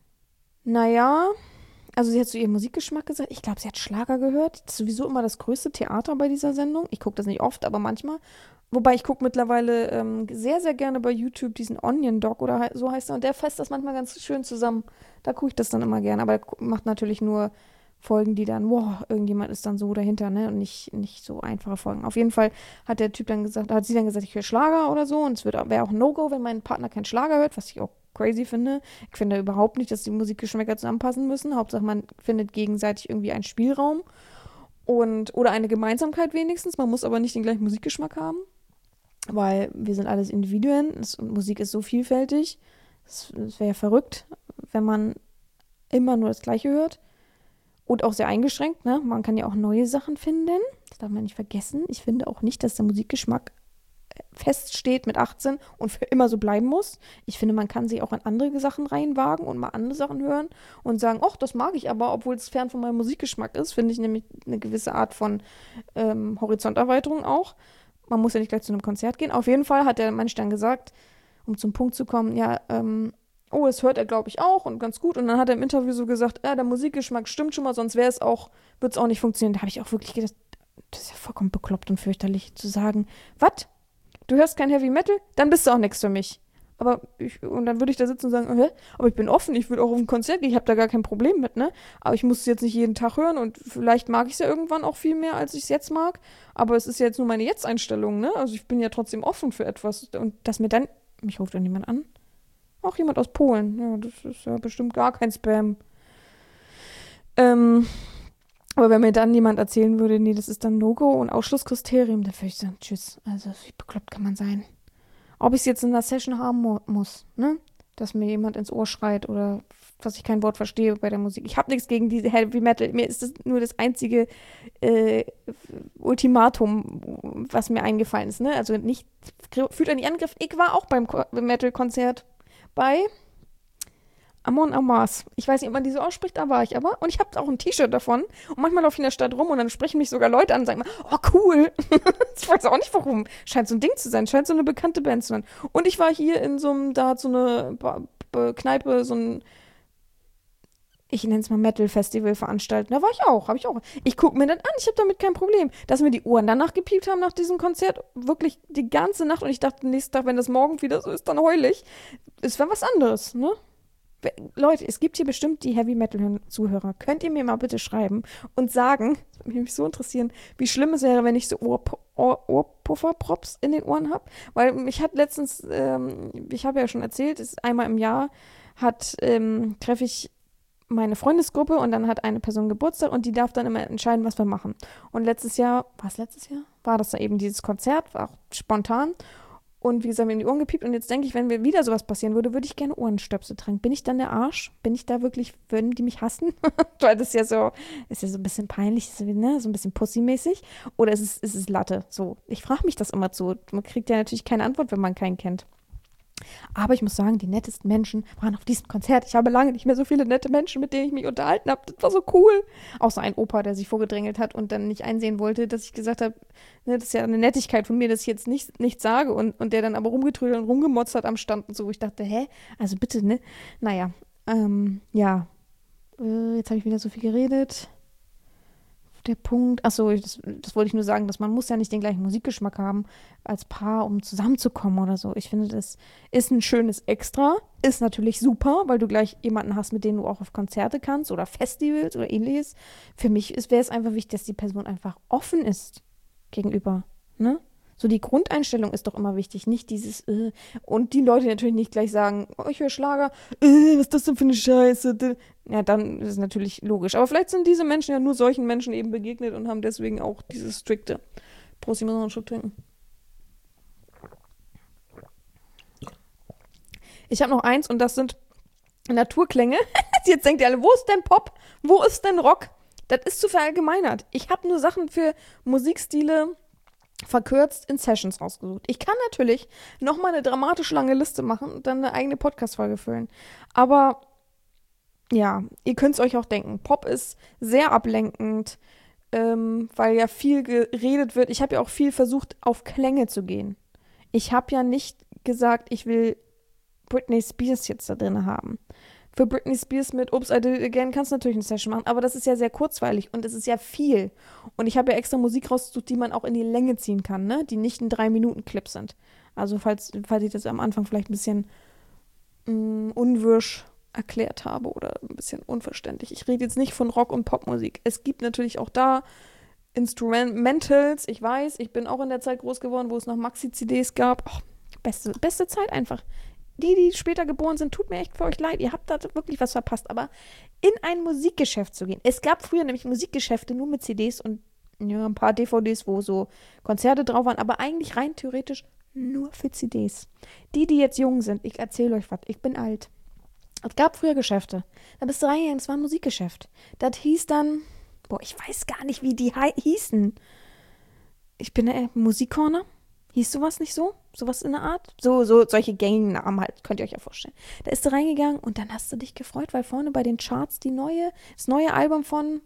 naja, also sie hat zu ihrem Musikgeschmack gesagt, ich glaube, sie hat Schlager gehört. Das ist sowieso immer das größte Theater bei dieser Sendung. Ich gucke das nicht oft, aber manchmal. Wobei ich gucke mittlerweile sehr, sehr gerne bei YouTube diesen Onion Dog oder so heißt er. Und der fasst das manchmal ganz schön zusammen. Da gucke ich das dann immer gerne. Aber er macht natürlich nur Folgen, die dann, wow, irgendjemand ist dann so dahinter, ne? Und nicht so einfache Folgen. Auf jeden Fall hat der Typ dann gesagt, hat sie dann gesagt, ich höre Schlager oder so. Und es wäre auch ein No-Go, wenn mein Partner keinen Schlager hört, was ich auch crazy finde. Ich finde überhaupt nicht, dass die Musikgeschmäcker zusammenpassen müssen. Hauptsache, man findet gegenseitig irgendwie einen Spielraum oder eine Gemeinsamkeit wenigstens. Man muss aber nicht den gleichen Musikgeschmack haben, weil wir sind alles Individuen und Musik ist so vielfältig. Es wäre ja verrückt, wenn man immer nur das Gleiche hört. Und auch sehr eingeschränkt, ne? Man kann ja auch neue Sachen finden. Das darf man nicht vergessen. Ich finde auch nicht, dass der Musikgeschmack feststeht mit 18 und für immer so bleiben muss. Ich finde, man kann sich auch in andere Sachen reinwagen und mal andere Sachen hören und sagen, ach, das mag ich aber, obwohl es fern von meinem Musikgeschmack ist, finde ich nämlich eine gewisse Art von Horizonterweiterung auch. Man muss ja nicht gleich zu einem Konzert gehen. Auf jeden Fall hat der Mensch dann gesagt, um zum Punkt zu kommen, ja, oh, das hört er, glaube ich, auch und ganz gut. Und dann hat er im Interview so gesagt, der Musikgeschmack stimmt schon mal, sonst wird es auch nicht funktionieren. Da habe ich auch wirklich gedacht, das ist ja vollkommen bekloppt und fürchterlich zu sagen, was? Du hörst kein Heavy Metal? Dann bist du auch nichts für mich. Und dann würde ich da sitzen und sagen, hä? Aber ich bin offen, ich würde auch auf ein Konzert gehen, ich habe da gar kein Problem mit, ne? Aber ich muss es jetzt nicht jeden Tag hören und vielleicht mag ich es ja irgendwann auch viel mehr, als ich es jetzt mag. Aber es ist ja jetzt nur meine Jetzt-Einstellung, ne? Also ich bin ja trotzdem offen für etwas. Und dass mir dann, mich ruft dann jemand an? Auch jemand aus Polen. Ja, das ist ja bestimmt gar kein Spam. Aber wenn mir dann jemand erzählen würde, nee, das ist dann No-Go und Ausschlusskriterium, dann würde ich sagen, tschüss. Also wie bekloppt kann man sein? Ob ich es jetzt in einer Session haben muss, ne? Dass mir jemand ins Ohr schreit oder dass ich kein Wort verstehe bei der Musik. Ich habe nichts gegen diese Heavy Metal. Mir ist das nur das einzige Ultimatum, was mir eingefallen ist, ne? Also nicht, fühlt an die Angriff. Ich war auch beim Metal-Konzert bei Amon Amarth. Ich weiß nicht, ob man die so ausspricht, da war ich aber. Und ich habe auch ein T-Shirt davon. Und manchmal laufe ich in der Stadt rum und dann sprechen mich sogar Leute an und sagen, oh cool. Ich weiß auch nicht warum. Scheint so ein Ding zu sein. Scheint so eine bekannte Band zu sein. Und ich war hier in so einem, da hat so eine Kneipe, so ein, ich nenne es mal Metal-Festival veranstalten. Da war ich auch, habe ich auch. Ich gucke mir das an, ich habe damit kein Problem. Dass mir die Ohren danach gepiept haben nach diesem Konzert, wirklich die ganze Nacht. Und ich dachte, nächsten Tag, wenn das morgen wieder so ist, dann heul ich. Es wäre was anderes, ne? Leute, es gibt hier bestimmt die Heavy-Metal-Zuhörer. Könnt ihr mir mal bitte schreiben und sagen, das würde mich so interessieren, wie schlimm es wäre, wenn ich so Ohrpuffer-Props in den Ohren habe? Weil mich hat letztens, ich habe ja schon erzählt, einmal im Jahr treffe ich meine Freundesgruppe und dann hat eine Person Geburtstag und die darf dann immer entscheiden, was wir machen. Und letztes Jahr? War das da eben dieses Konzert, war auch spontan. Und wie gesagt, mir in die Ohren gepiept. Und jetzt denke ich, wenn mir wieder sowas passieren würde, würde ich gerne Ohrenstöpsel tragen. Bin ich dann der Arsch? Bin ich da wirklich, würden die mich hassen? Weil das ist ja so ein bisschen peinlich, ne? So ein bisschen pussymäßig. Oder ist es Latte? So, ich frage mich das immer so. Man kriegt ja natürlich keine Antwort, wenn man keinen kennt. Aber ich muss sagen, die nettesten Menschen waren auf diesem Konzert. Ich habe lange nicht mehr so viele nette Menschen, mit denen ich mich unterhalten habe. Das war so cool. Außer ein Opa, der sich vorgedrängelt hat und dann nicht einsehen wollte, dass ich gesagt habe, ne, das ist ja eine Nettigkeit von mir, dass ich jetzt nichts sage. Und der dann aber rumgetrödelt und rumgemotzt hat am Stand und so. Wo ich dachte, hä? Also bitte, ne? Naja, ja. Jetzt habe ich wieder so viel geredet. Der Punkt, achso, das wollte ich nur sagen, dass man muss ja nicht den gleichen Musikgeschmack haben als Paar, um zusammenzukommen oder so. Ich finde, das ist ein schönes Extra, ist natürlich super, weil du gleich jemanden hast, mit dem du auch auf Konzerte kannst oder Festivals oder ähnliches. Für mich wäre es einfach wichtig, dass die Person einfach offen ist gegenüber, ne? So die Grundeinstellung ist doch immer wichtig, nicht dieses und die Leute natürlich nicht gleich sagen, oh, ich höre Schlager, was ist das denn für eine Scheiße? Ja, dann ist es natürlich logisch. Aber vielleicht sind diese Menschen ja nur solchen Menschen eben begegnet und haben deswegen auch dieses strikte. Prost, ich muss noch einen Schluck trinken. Ich habe noch eins und das sind Naturklänge. Jetzt denkt ihr alle, wo ist denn Pop? Wo ist denn Rock? Das ist zu verallgemeinert. Ich habe nur Sachen für Musikstile verkürzt in Sessions rausgesucht. Ich kann natürlich nochmal eine dramatisch lange Liste machen und dann eine eigene Podcast-Folge füllen. Aber ja, ihr könnt es euch auch denken. Pop ist sehr ablenkend, weil ja viel geredet wird. Ich habe ja auch viel versucht, auf Klänge zu gehen. Ich habe ja nicht gesagt, ich will Britney Spears jetzt da drin haben. Für Britney Spears mit Oops, I Did It Again kannst du natürlich eine Session machen, aber das ist ja sehr kurzweilig und es ist ja viel. Und ich habe ja extra Musik rausgesucht, die man auch in die Länge ziehen kann, ne? Die nicht ein 3-Minuten-Clip sind. Also falls ich das am Anfang vielleicht ein bisschen unwirsch erklärt habe oder ein bisschen unverständlich. Ich rede jetzt nicht von Rock- und Popmusik. Es gibt natürlich auch da Instrumentals. Ich weiß, ich bin auch in der Zeit groß geworden, wo es noch Maxi-CDs gab. Oh, beste Zeit einfach. Die später geboren sind, tut mir echt für euch leid. Ihr habt da wirklich was verpasst. Aber in ein Musikgeschäft zu gehen. Es gab früher nämlich Musikgeschäfte nur mit CDs und ja, ein paar DVDs, wo so Konzerte drauf waren. Aber eigentlich rein theoretisch nur für CDs. Die jetzt jung sind, ich erzähle euch was. Ich bin alt. Es gab früher Geschäfte. Da bist du reingegangen, es war ein Musikgeschäft. Das hieß dann, ich weiß gar nicht, wie die hießen. Ich bin Musikcorner. Hieß sowas nicht so? Sowas in der Art? Solche gängigen Namen halt, könnt ihr euch ja vorstellen. Da ist du reingegangen und dann hast du dich gefreut, weil vorne bei den Charts das neue Album von,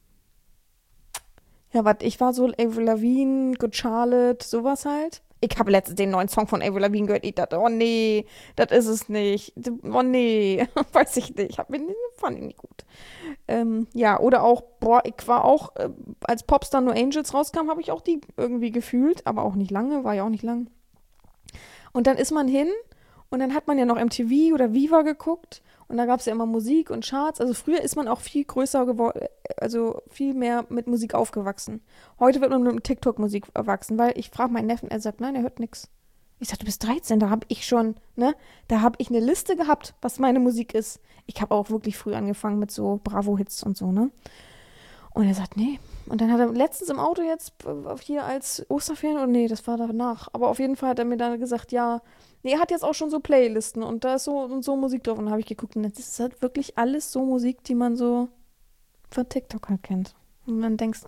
ja, ich war so Avril Lavigne, Good Charlotte, sowas halt. Ich habe letztens den neuen Song von Avril Lavigne gehört. Ich dachte, oh nee, das ist es nicht. Oh nee, weiß ich nicht. Fand ich nicht gut. Ja, oder auch, ich war auch, als Popstar No Angels rauskam, habe ich auch die irgendwie gefühlt, aber auch nicht lange, war ja auch nicht lang. Und dann ist man hin und dann hat man ja noch MTV oder Viva geguckt und da gab es ja immer Musik und Charts. Also früher ist man auch viel größer geworden, also viel mehr mit Musik aufgewachsen. Heute wird man mit TikTok-Musik erwachsen, weil ich frage meinen Neffen, er sagt, nein, er hört nichts. Ich sage, du bist 13, da habe ich schon, ne? Da habe ich eine Liste gehabt, was meine Musik ist. Ich habe auch wirklich früh angefangen mit so Bravo-Hits und so, ne? Und er sagt, nee. Und dann hat er letztens im Auto jetzt hier als Osterferien, oder nee, das war danach. Aber auf jeden Fall hat er mir dann gesagt, ja, nee, er hat jetzt auch schon so Playlisten und da ist so und so Musik drauf. Und dann habe ich geguckt und das ist halt wirklich alles so Musik, die man so von TikTok halt kennt. Und dann denkst,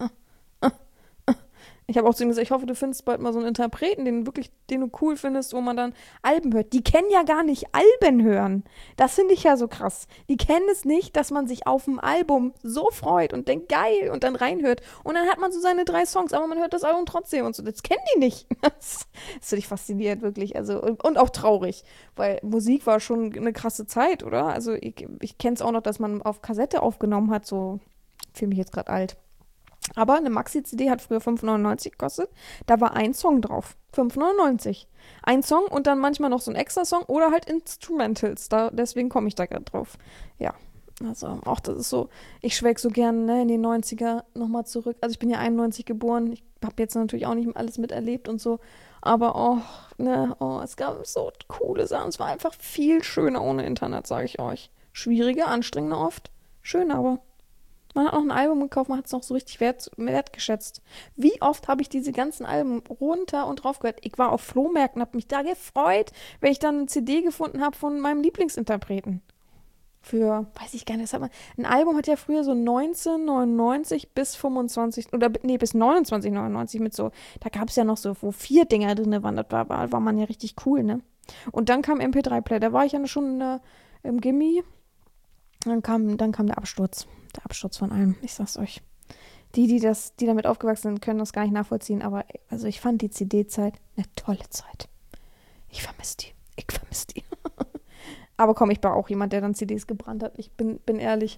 ich habe auch zu ihm gesagt, ich hoffe, du findest bald mal so einen Interpreten, den du cool findest, wo man dann Alben hört. Die kennen ja gar nicht Alben hören. Das finde ich ja so krass. Die kennen es nicht, dass man sich auf ein Album so freut und denkt, geil, und dann reinhört. Und dann hat man so seine 3 Songs, aber man hört das Album trotzdem und so. Das kennen die nicht. Das finde ich faszinierend, wirklich. Also, und auch traurig, weil Musik war schon eine krasse Zeit, oder? Also ich kenne es auch noch, dass man auf Kassette aufgenommen hat, so, ich fühle mich jetzt gerade alt. Aber eine Maxi-CD hat früher 5,99 gekostet. Da war ein Song drauf. 5,99. Ein Song und dann manchmal noch so ein extra Song oder halt Instrumentals. Deswegen komme ich da gerade drauf. Ja, also auch das ist so, ich schwelg so gern, ne, in die 90er nochmal zurück. Also ich bin ja 91 geboren. Ich habe jetzt natürlich auch nicht alles miterlebt und so. Aber es gab so coole Sachen. Es war einfach viel schöner ohne Internet, sage ich euch. Schwieriger, anstrengender oft. Schön aber. Man hat noch ein Album gekauft, man hat es noch so richtig wertgeschätzt. Wie oft habe ich diese ganzen Alben runter und drauf gehört? Ich war auf Flohmärkten, habe mich da gefreut, wenn ich dann eine CD gefunden habe von meinem Lieblingsinterpreten. Für, weiß ich gar nicht, ein Album hat ja früher so 1999 bis 25, oder nee, bis 29,99 mit so, da gab es ja noch so, wo 4 Dinger drin waren, das war man ja richtig cool, ne? Und dann kam MP3-Player, da war ich ja schon im Gimmi, dann kam der Absturz. Der Absturz von allem, ich sag's euch. Die damit aufgewachsen sind, können das gar nicht nachvollziehen, aber also ich fand die CD-Zeit eine tolle Zeit. Ich vermisse die. Aber komm, ich war auch jemand, der dann CDs gebrannt hat. Ich bin ehrlich.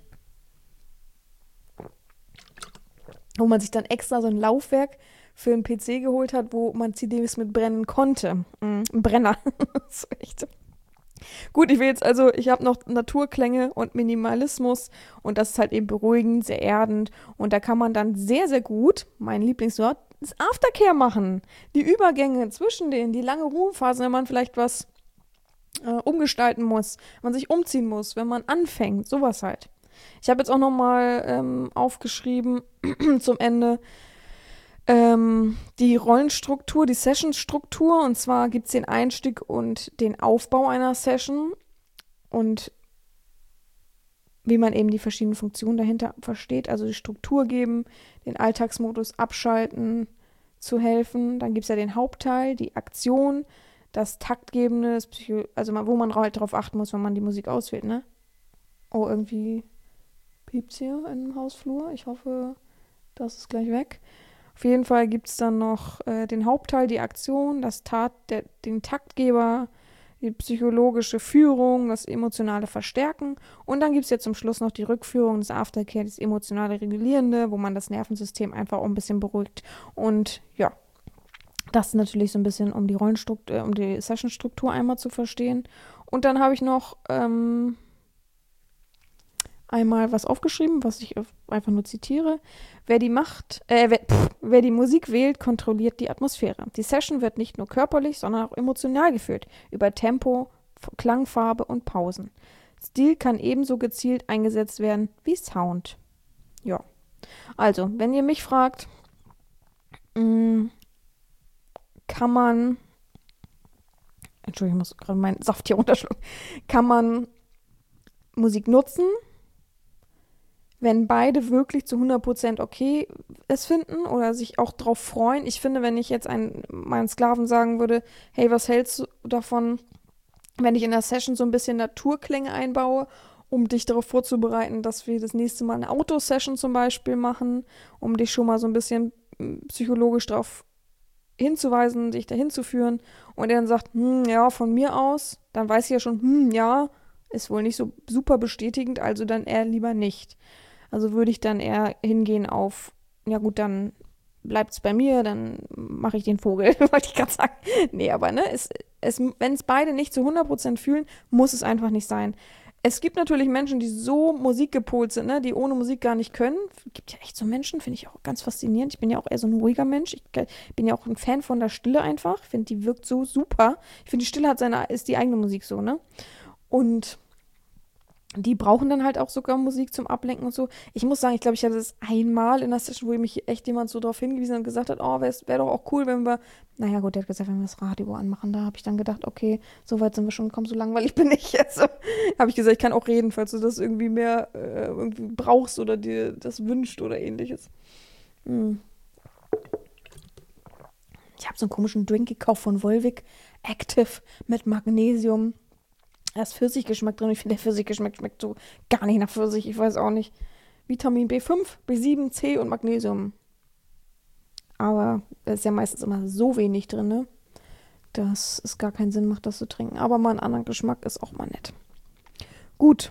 Wo man sich dann extra so ein Laufwerk für einen PC geholt hat, wo man CDs mit brennen konnte. Ein Brenner. So echt. Gut, ich habe noch Naturklänge und Minimalismus und das ist halt eben beruhigend, sehr erdend und da kann man dann sehr, sehr gut, mein Lieblingswort, das Aftercare machen. Die Übergänge zwischen denen, die lange Ruhephase, wenn man vielleicht was umgestalten muss, wenn man sich umziehen muss, wenn man anfängt, sowas halt. Ich habe jetzt auch nochmal aufgeschrieben zum Ende, die Rollenstruktur, die Sessionstruktur, und zwar gibt es den Einstieg und den Aufbau einer Session. und wie man eben die verschiedenen Funktionen dahinter versteht, also die Struktur geben, den Alltagsmodus abschalten, zu helfen. Dann gibt es ja den Hauptteil, die Aktion, das Taktgebende, also wo man halt darauf achten muss, wenn man die Musik auswählt, ne? Oh, irgendwie piept's hier im Hausflur. Ich hoffe, das ist gleich weg. Auf jeden Fall gibt es dann noch den Hauptteil, die Aktion, den Taktgeber, die psychologische Führung, das emotionale Verstärken. Und dann gibt es ja zum Schluss noch die Rückführung, das Aftercare, das emotionale Regulierende, wo man das Nervensystem einfach auch ein bisschen beruhigt. Und ja, das natürlich so ein bisschen, um die Rollenstruktur, um die Sessionstruktur einmal zu verstehen. Und dann habe ich noch einmal was aufgeschrieben, was ich einfach nur zitiere. Wer die Musik wählt, kontrolliert die Atmosphäre. Die Session wird nicht nur körperlich, sondern auch emotional geführt, über Tempo, Klangfarbe und Pausen. Stil kann ebenso gezielt eingesetzt werden wie Sound. Ja, also, wenn ihr mich fragt, kann man, Entschuldigung, ich muss gerade meinen Saft hier runterschlucken, kann man Musik nutzen, wenn beide wirklich zu 100% okay es finden oder sich auch drauf freuen. Ich finde, wenn ich jetzt meinen Sklaven sagen würde, hey, was hältst du davon, wenn ich in der Session so ein bisschen Naturklänge einbaue, um dich darauf vorzubereiten, dass wir das nächste Mal eine Autosession zum Beispiel machen, um dich schon mal so ein bisschen psychologisch darauf hinzuweisen, dich dahin zu führen, und er dann sagt, ja, von mir aus, dann weiß ich ja schon, ja, ist wohl nicht so super bestätigend, also dann eher lieber nicht. Also würde ich dann eher hingehen auf, ja gut, dann bleibt es bei mir, dann mache ich den Vogel, wollte ich gerade sagen. Nee, aber ne, wenn es beide nicht zu 100% fühlen, muss es einfach nicht sein. Es gibt natürlich Menschen, die so musikgepolt sind, ne, die ohne Musik gar nicht können. Es gibt ja echt so Menschen, finde ich auch ganz faszinierend. Ich bin ja auch eher so ein ruhiger Mensch. Ich bin ja auch ein Fan von der Stille einfach. Ich finde, die wirkt so super. Ich finde, die Stille ist die eigene Musik so, ne? Und die brauchen dann halt auch sogar Musik zum Ablenken und so. Ich muss sagen, ich glaube, ich hatte das einmal in der Session, wo mich echt jemand so darauf hingewiesen hat und gesagt hat, oh, wäre doch auch cool, wenn wir, naja gut, der hat gesagt, wenn wir das Radio anmachen. Da habe ich dann gedacht, okay, so weit sind wir schon gekommen, so langweilig bin ich jetzt. So, habe ich gesagt, ich kann auch reden, falls du das irgendwie mehr irgendwie brauchst oder dir das wünscht oder ähnliches. Ich habe so einen komischen Drink gekauft von Volvic, Active mit Magnesium. Da ist Pfirsichgeschmack drin. Ich finde, der Pfirsichgeschmack schmeckt so gar nicht nach Pfirsich. Ich weiß auch nicht. Vitamin B5, B7, C und Magnesium. Aber es ist ja meistens immer so wenig drin, ne? Dass es gar keinen Sinn macht, das zu trinken. Aber mal einen anderen Geschmack ist auch mal nett. Gut.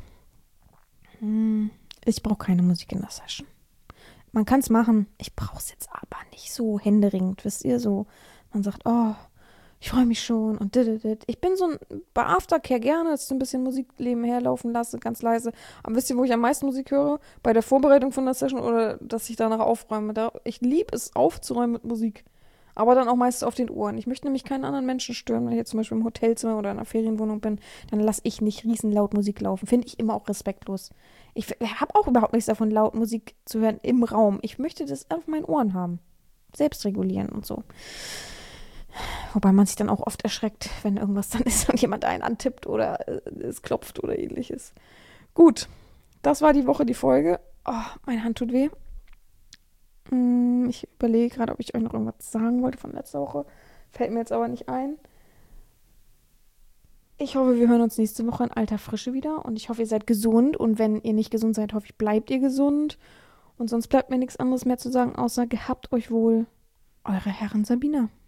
Ich brauche keine Musik in der Session. Man kann es machen. Ich brauche es jetzt aber nicht so händeringend. Wisst ihr, so. Man sagt, oh, ich freue mich schon und dit. Ich bin so bei Aftercare gerne, dass ich so ein bisschen Musik nebenher laufen lasse, ganz leise. Aber wisst ihr, wo ich am meisten Musik höre? Bei der Vorbereitung von der Session oder dass ich danach aufräume. Ich liebe es, aufzuräumen mit Musik. Aber dann auch meistens auf den Ohren. Ich möchte nämlich keinen anderen Menschen stören. Wenn ich jetzt zum Beispiel im Hotelzimmer oder in einer Ferienwohnung bin, dann lasse ich nicht riesenlaut Musik laufen. Finde ich immer auch respektlos. Ich habe auch überhaupt nichts davon, laut Musik zu hören im Raum. Ich möchte das auf meinen Ohren haben. Selbst regulieren und so. Wobei man sich dann auch oft erschreckt, wenn irgendwas dann ist und jemand einen antippt oder es klopft oder ähnliches. Gut, das war die Woche, die Folge. Oh, meine Hand tut weh. Ich überlege gerade, ob ich euch noch irgendwas sagen wollte von letzter Woche. Fällt mir jetzt aber nicht ein. Ich hoffe, wir hören uns nächste Woche in alter Frische wieder. Und ich hoffe, ihr seid gesund. Und wenn ihr nicht gesund seid, hoffe ich, bleibt ihr gesund. Und sonst bleibt mir nichts anderes mehr zu sagen, außer gehabt euch wohl. Eure Herren Sabina.